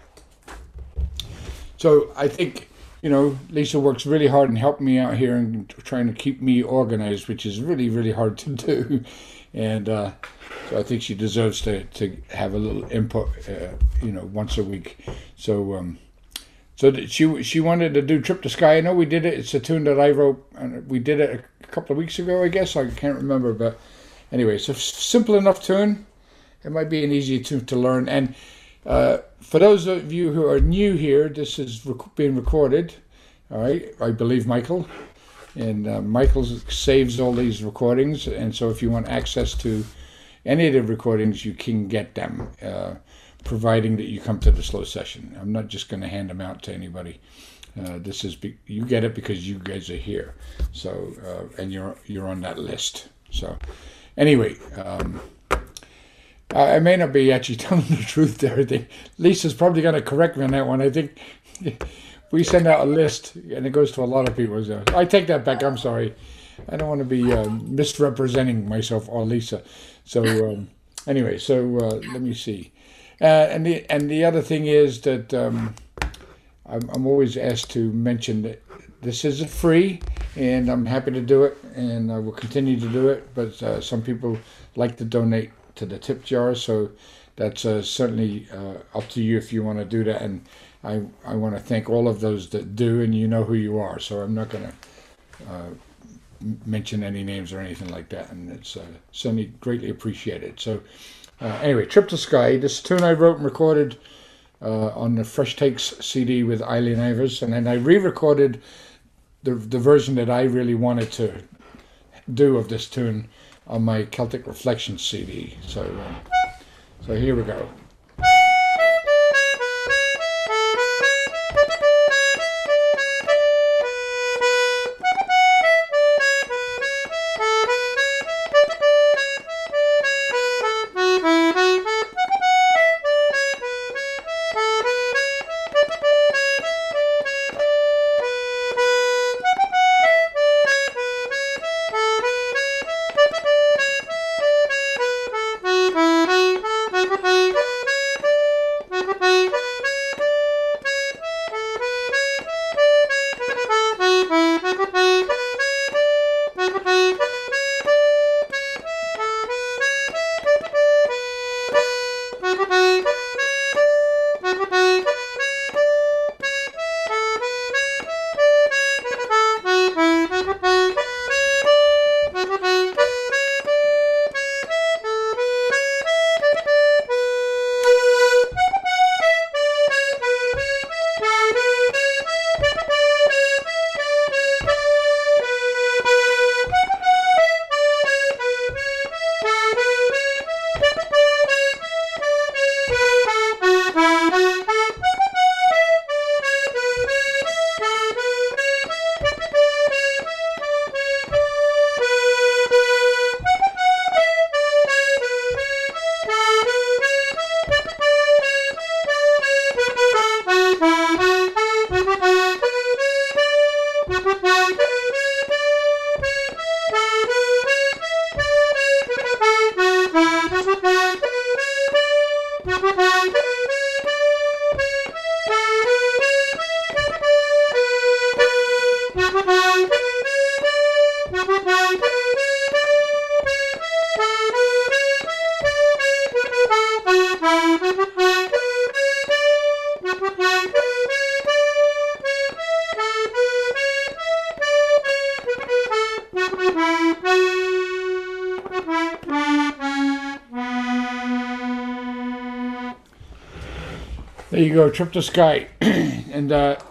A: So I think, you know, Lisa works really hard and helping me out here and trying to keep me organized, which is really, really hard to do. And so I think she deserves to have a little input, you know, once a week. So So that she wanted to do Trip to Sky. I know we did it. It's a tune that I wrote, and we did it a couple of weeks ago, I guess. I can't remember, but anyway, it's a simple enough tune. It might be an easy tune to learn. And for those of you who are new here, this is being recorded. All right, I believe Michael. And Michael saves all these recordings. And so if you want access to any of the recordings, you can get them, providing that you come to the slow session. I'm not just going to hand them out to anybody. This is you get it because you guys are here. So and you're on that list. So anyway, I may not be actually telling the truth there. I think Lisa's probably going to correct me on that one. I think we send out a list and it goes to a lot of people. So I take that back. I'm sorry. I don't want to be misrepresenting myself or Lisa. So anyway, so let me see. And the other thing is that I'm always asked to mention that this isn't free, and I'm happy to do it, and I will continue to do it. But some people like to donate to the tip jar, so that's certainly up to you if you want to do that. And I want to thank all of those that do, and you know who you are. So I'm not going to mention any names or anything like that, and it's certainly greatly appreciated. So anyway, Trip to Sky, this tune I wrote and recorded on the Fresh Takes CD with Eileen Ivers, and then I re-recorded the version that I really wanted to do of this tune on my Celtic Reflections CD. So here we go. There you go, Trip to Sky. And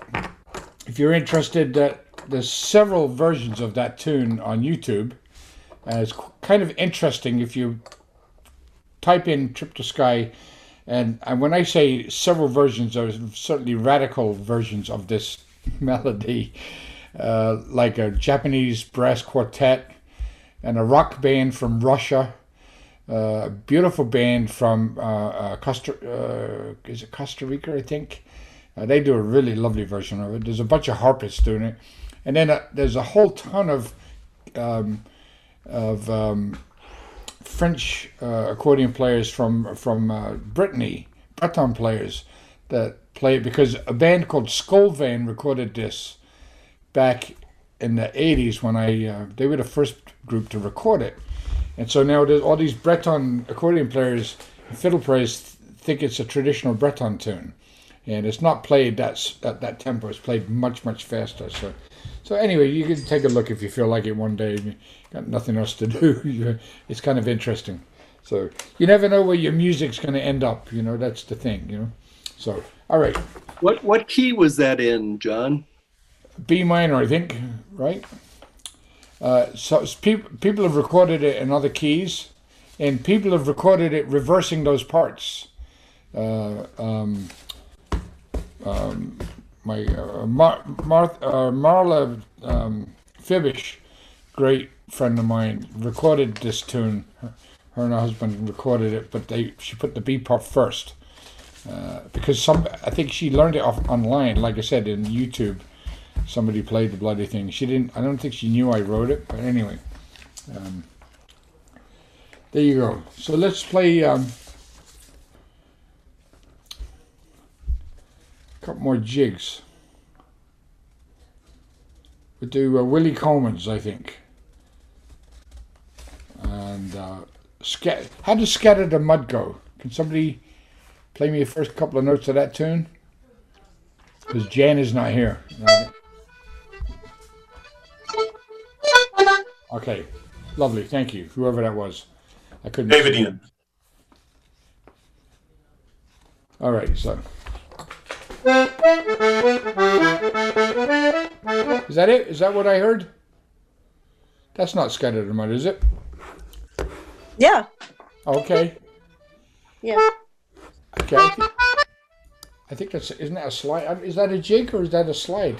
A: if you're interested, there's several versions of that tune on YouTube. It's kind of interesting if you type in Trip to Sky, and when I say several versions, there's certainly radical versions of this melody, like a Japanese brass quartet and a rock band from Russia. A beautiful band from Costa Rica, I think. They do a really lovely version of it. There's a bunch of harpists doing it, and then there's a whole ton of French accordion players from Brittany, Breton players that play it, because a band called Skullvan recorded this back in the 80s when they were the first group to record it. And so now there's all these Breton accordion players and fiddle players think it's a traditional Breton tune. and it's not played at that tempo. It's played much faster. So anyway, you can take a look if you feel like it one day. You got nothing else to do. It's kind of interesting. So you never know where your music's going to end up. That's the thing. So all right.
R: What key was that in, John?
A: B minor, I think. Right. So people have recorded it in other keys, and people have recorded it reversing those parts. Marla Fibish, great friend of mine, recorded this tune. Her and her husband recorded it, but she put the B part first because I think she learned it off online, like I said, in YouTube. Somebody played the bloody thing. I don't think she knew I wrote it, but anyway. There you go. So let's play a couple more jigs. We'll do Willie Coleman's, I think. And how does Scatter the Mud go? Can somebody play me the first couple of notes of that tune? Because Jan is not here. Okay, lovely. Thank you, whoever that was. I couldn't.
R: David Ian.
A: All right, so. Is that it? Is that what I heard? That's not Scatter the Mud, is it?
M: Yeah.
A: Okay.
M: Yeah.
A: Okay. I think that's. Isn't that a slide? Is that a jig or is that a slide?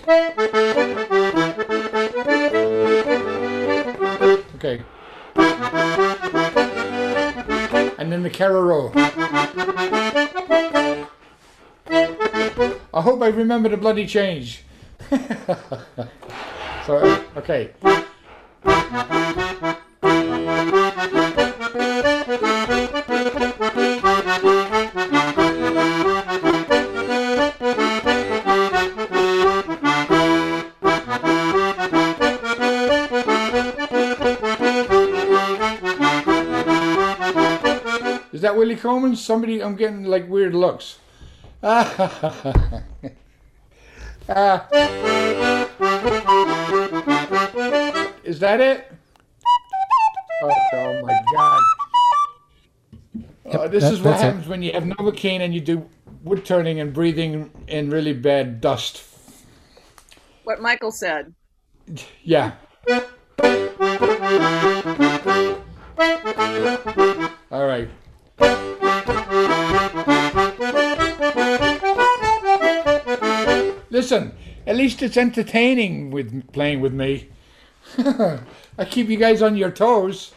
A: Okay. And then the Cararo. I hope I remember the bloody change. So, okay. Is that Willie Coleman? Somebody, I'm getting like weird looks. Is that it? Oh my God. This is what happens when you have Novocaine and you do wood turning and breathing in really bad dust.
S: What Michael said.
A: Yeah. All right. Listen, at least it's entertaining with playing with me. I keep you guys on your toes.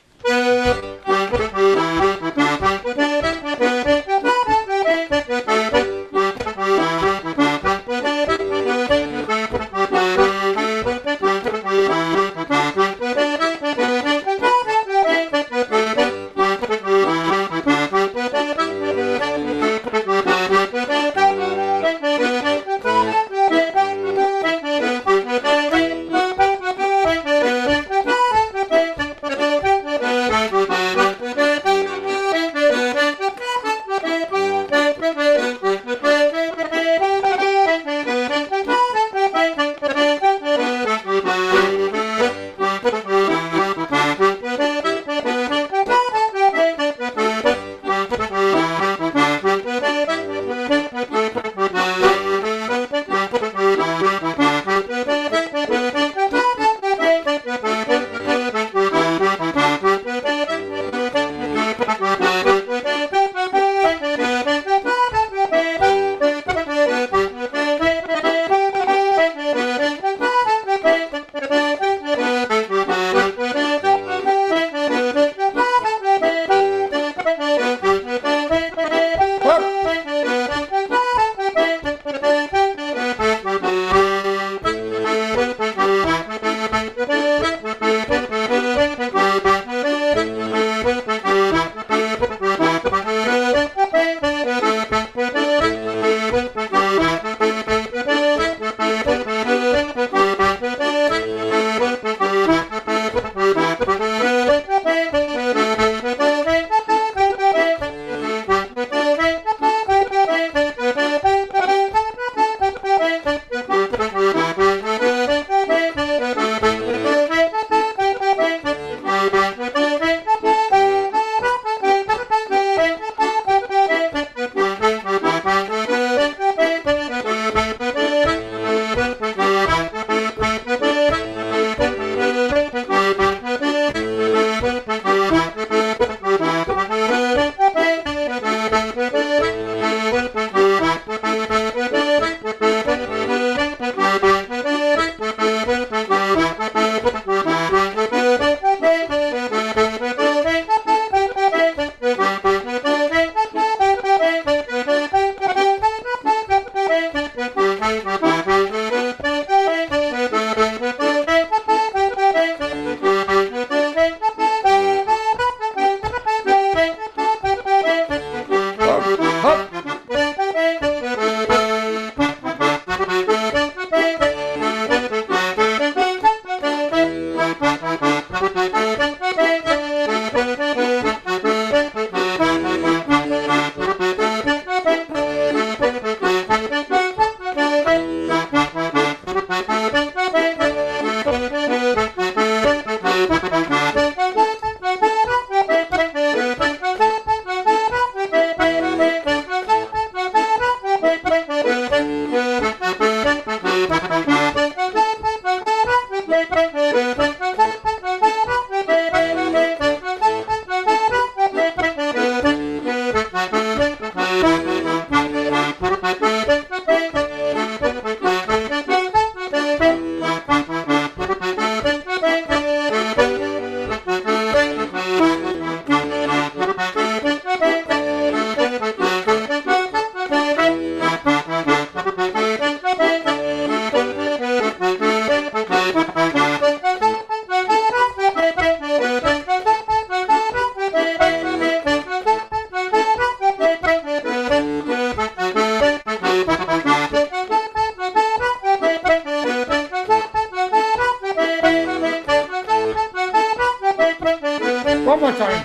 A: One more time.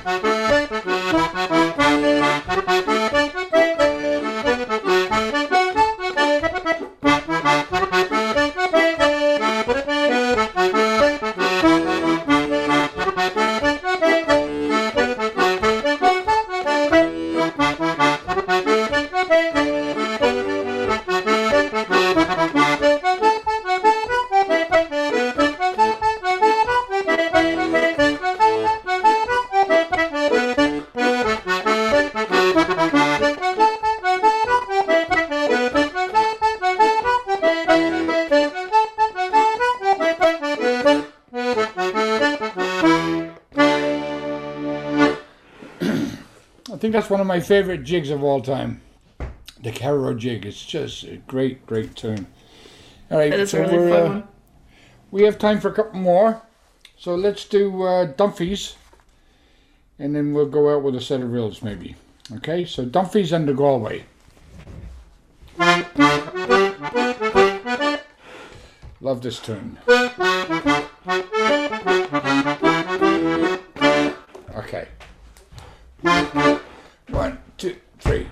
A: I think that's one of my favorite jigs of all time. The Carro jig. It's just a great, great tune. All right,
O: That is
A: so
O: a really fun one.
A: we have time for a couple more. So let's do Dunphy's, and then we'll go out with a set of reels maybe. Okay, so Dunphy's and the Galway. Love this tune. Okay. 1, 2, 3.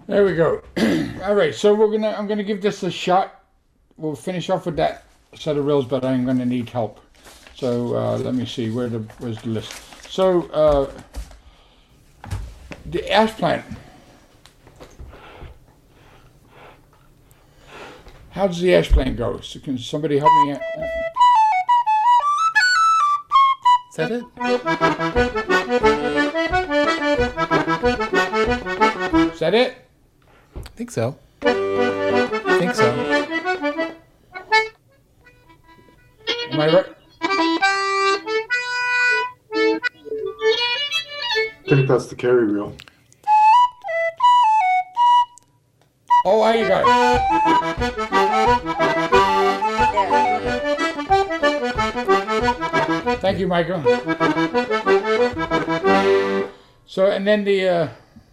A: There we go. All right, so I'm gonna give this a shot. We'll finish off with that set of reels, but I'm gonna need help. So let me see where's the list. So the ash plant. How does the ash plant go? So can somebody help me out?
N: Is that it?
A: Is that it?
N: I think so. I think so.
A: Am I right?
U: I think that's the carry reel.
A: Oh, there you go. Thank you, Michael. So, and then the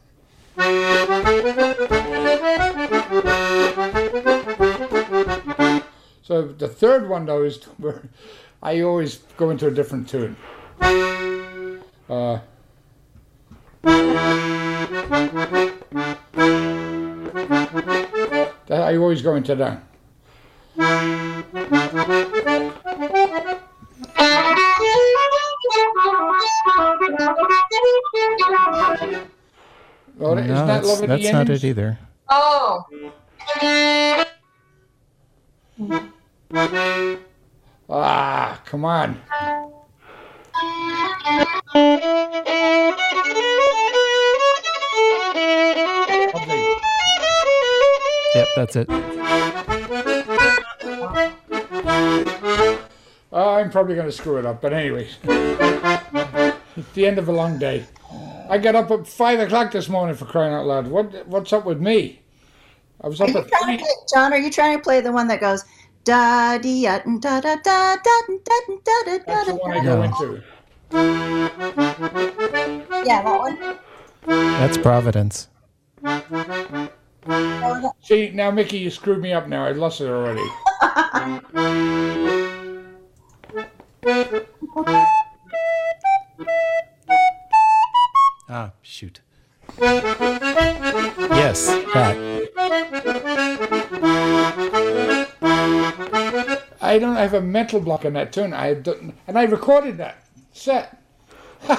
A: so the third one though is where I always go into a different tune. I always go into that. Well,
N: No, that's not it either.
Q: Oh.
A: Ah, come on.
N: Yep, that's it.
A: I'm probably going to screw it up, but anyways. It's the end of a long day. I got up at 5 o'clock this morning, for crying out loud. What's up with me? I was up at 3.
I: John, are you trying to play the one that goes da dee da da da da da da da da?
A: That's the one I go into.
I: Yeah, that one.
N: That's Providence.
A: See, now Mickey, you screwed me up now. I lost it already.
N: Ah, shoot. Yes, that.
A: I don't have a mental block on that tune. And I recorded that set. All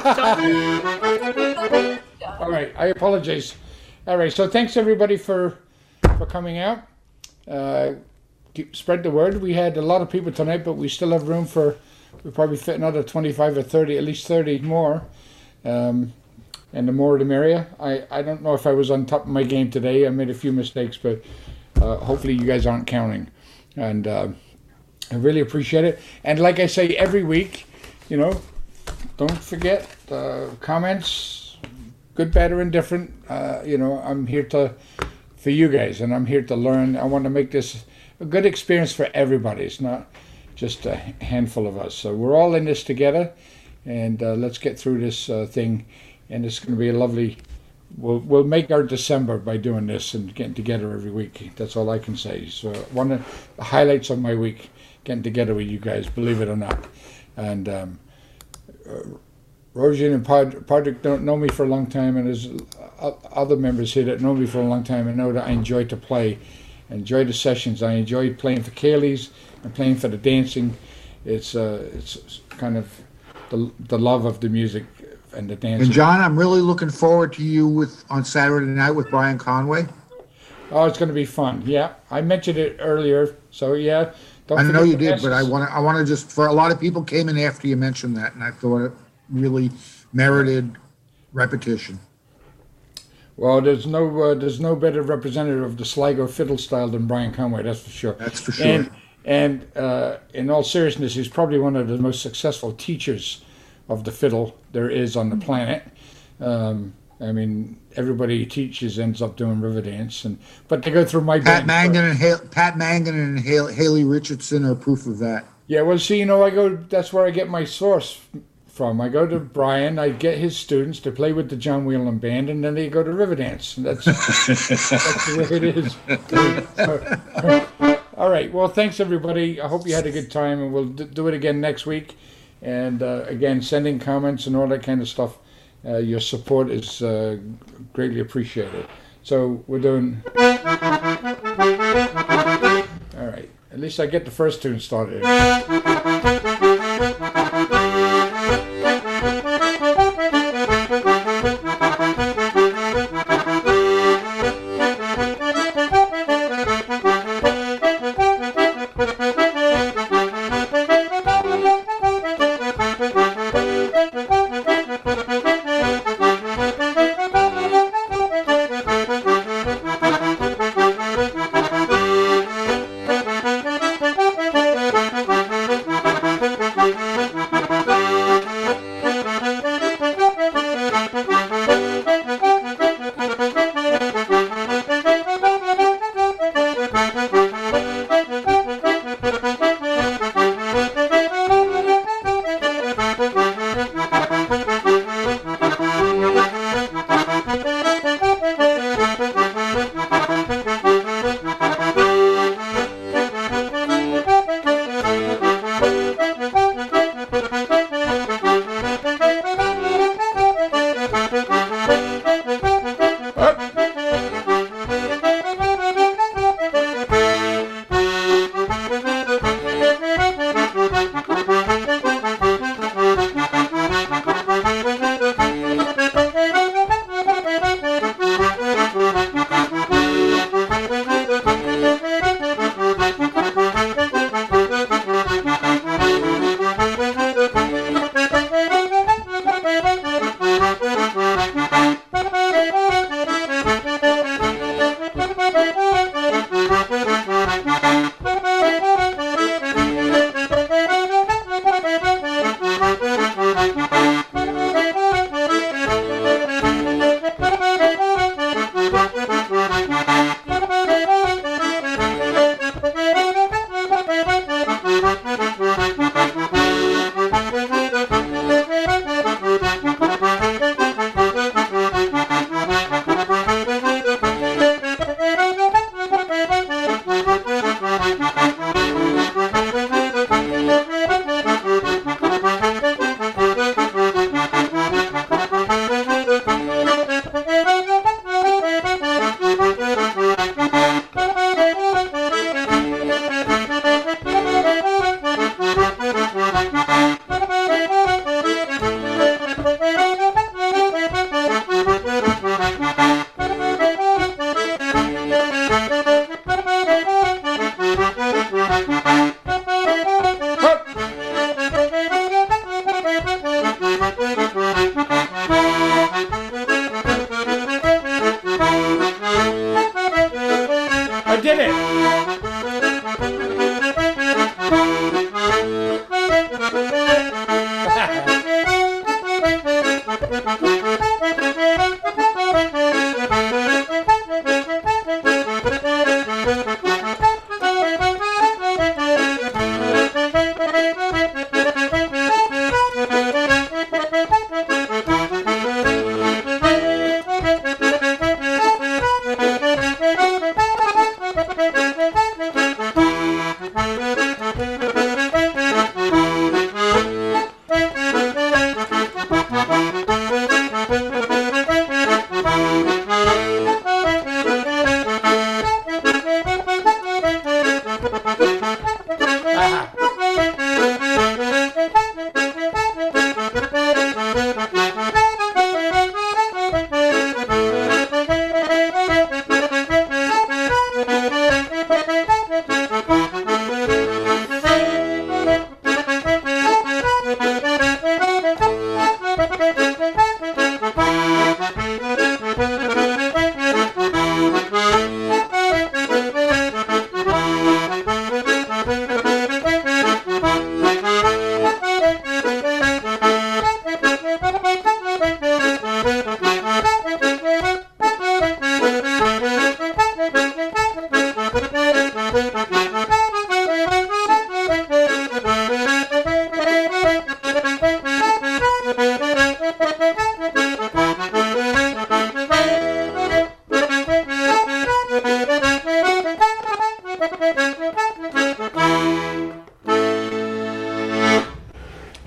A: right, I apologize. All right, so thanks everybody for coming out. Spread the word. We had a lot of people tonight, but we still have room for. We'll probably fit another 25 or 30, at least 30 more. And the more the merrier. I don't know if I was on top of my game today. I made a few mistakes, but hopefully you guys aren't counting. And I really appreciate it. And like I say every week, don't forget comments, good, bad, or indifferent. I'm here for you guys, and I'm here to learn. I want to make this a good experience for everybody. It's not just a handful of us. So we're all in this together, and let's get through this thing. And it's going to be a lovely. We'll make our December by doing this and getting together every week. That's all I can say. So one of the highlights of my week, getting together with you guys, believe it or not. And Roisin and Padraig don't know me for a long time, and there's other members here that know me for a long time and know that I enjoy to play, enjoy the sessions. I enjoy playing for Kaylee's and playing for the dancing. It's kind of the love of the music and the dancing.
E: And John, I'm really looking forward to you on Saturday night with Brian Conway.
A: Oh, it's going to be fun. Yeah, I mentioned it earlier, so yeah.
E: I know you did, but I want to just, for a lot of people came in after you mentioned that, and I thought it really merited repetition.
A: Well, there's no better representative of the Sligo fiddle style than Brian Conway, that's for sure.
E: That's for sure.
A: And in all seriousness, he's probably one of the most successful teachers of the fiddle there is on the planet. I mean, everybody he teaches ends up doing Riverdance, but they go through my
E: Pat Mangan and Haley Richardson are proof of that.
A: Yeah, well, see, that's where I get my source from. I go to Brian, I get his students to play with the John Whelan Band, and then they go to Riverdance. And that's the way it is. All right, well, thanks, everybody. I hope you had a good time, and we'll do it again next week. And again, sending comments and all that kind of stuff. Your support is greatly appreciated. So we're doing. All right. At least I get the first tune started. I did it!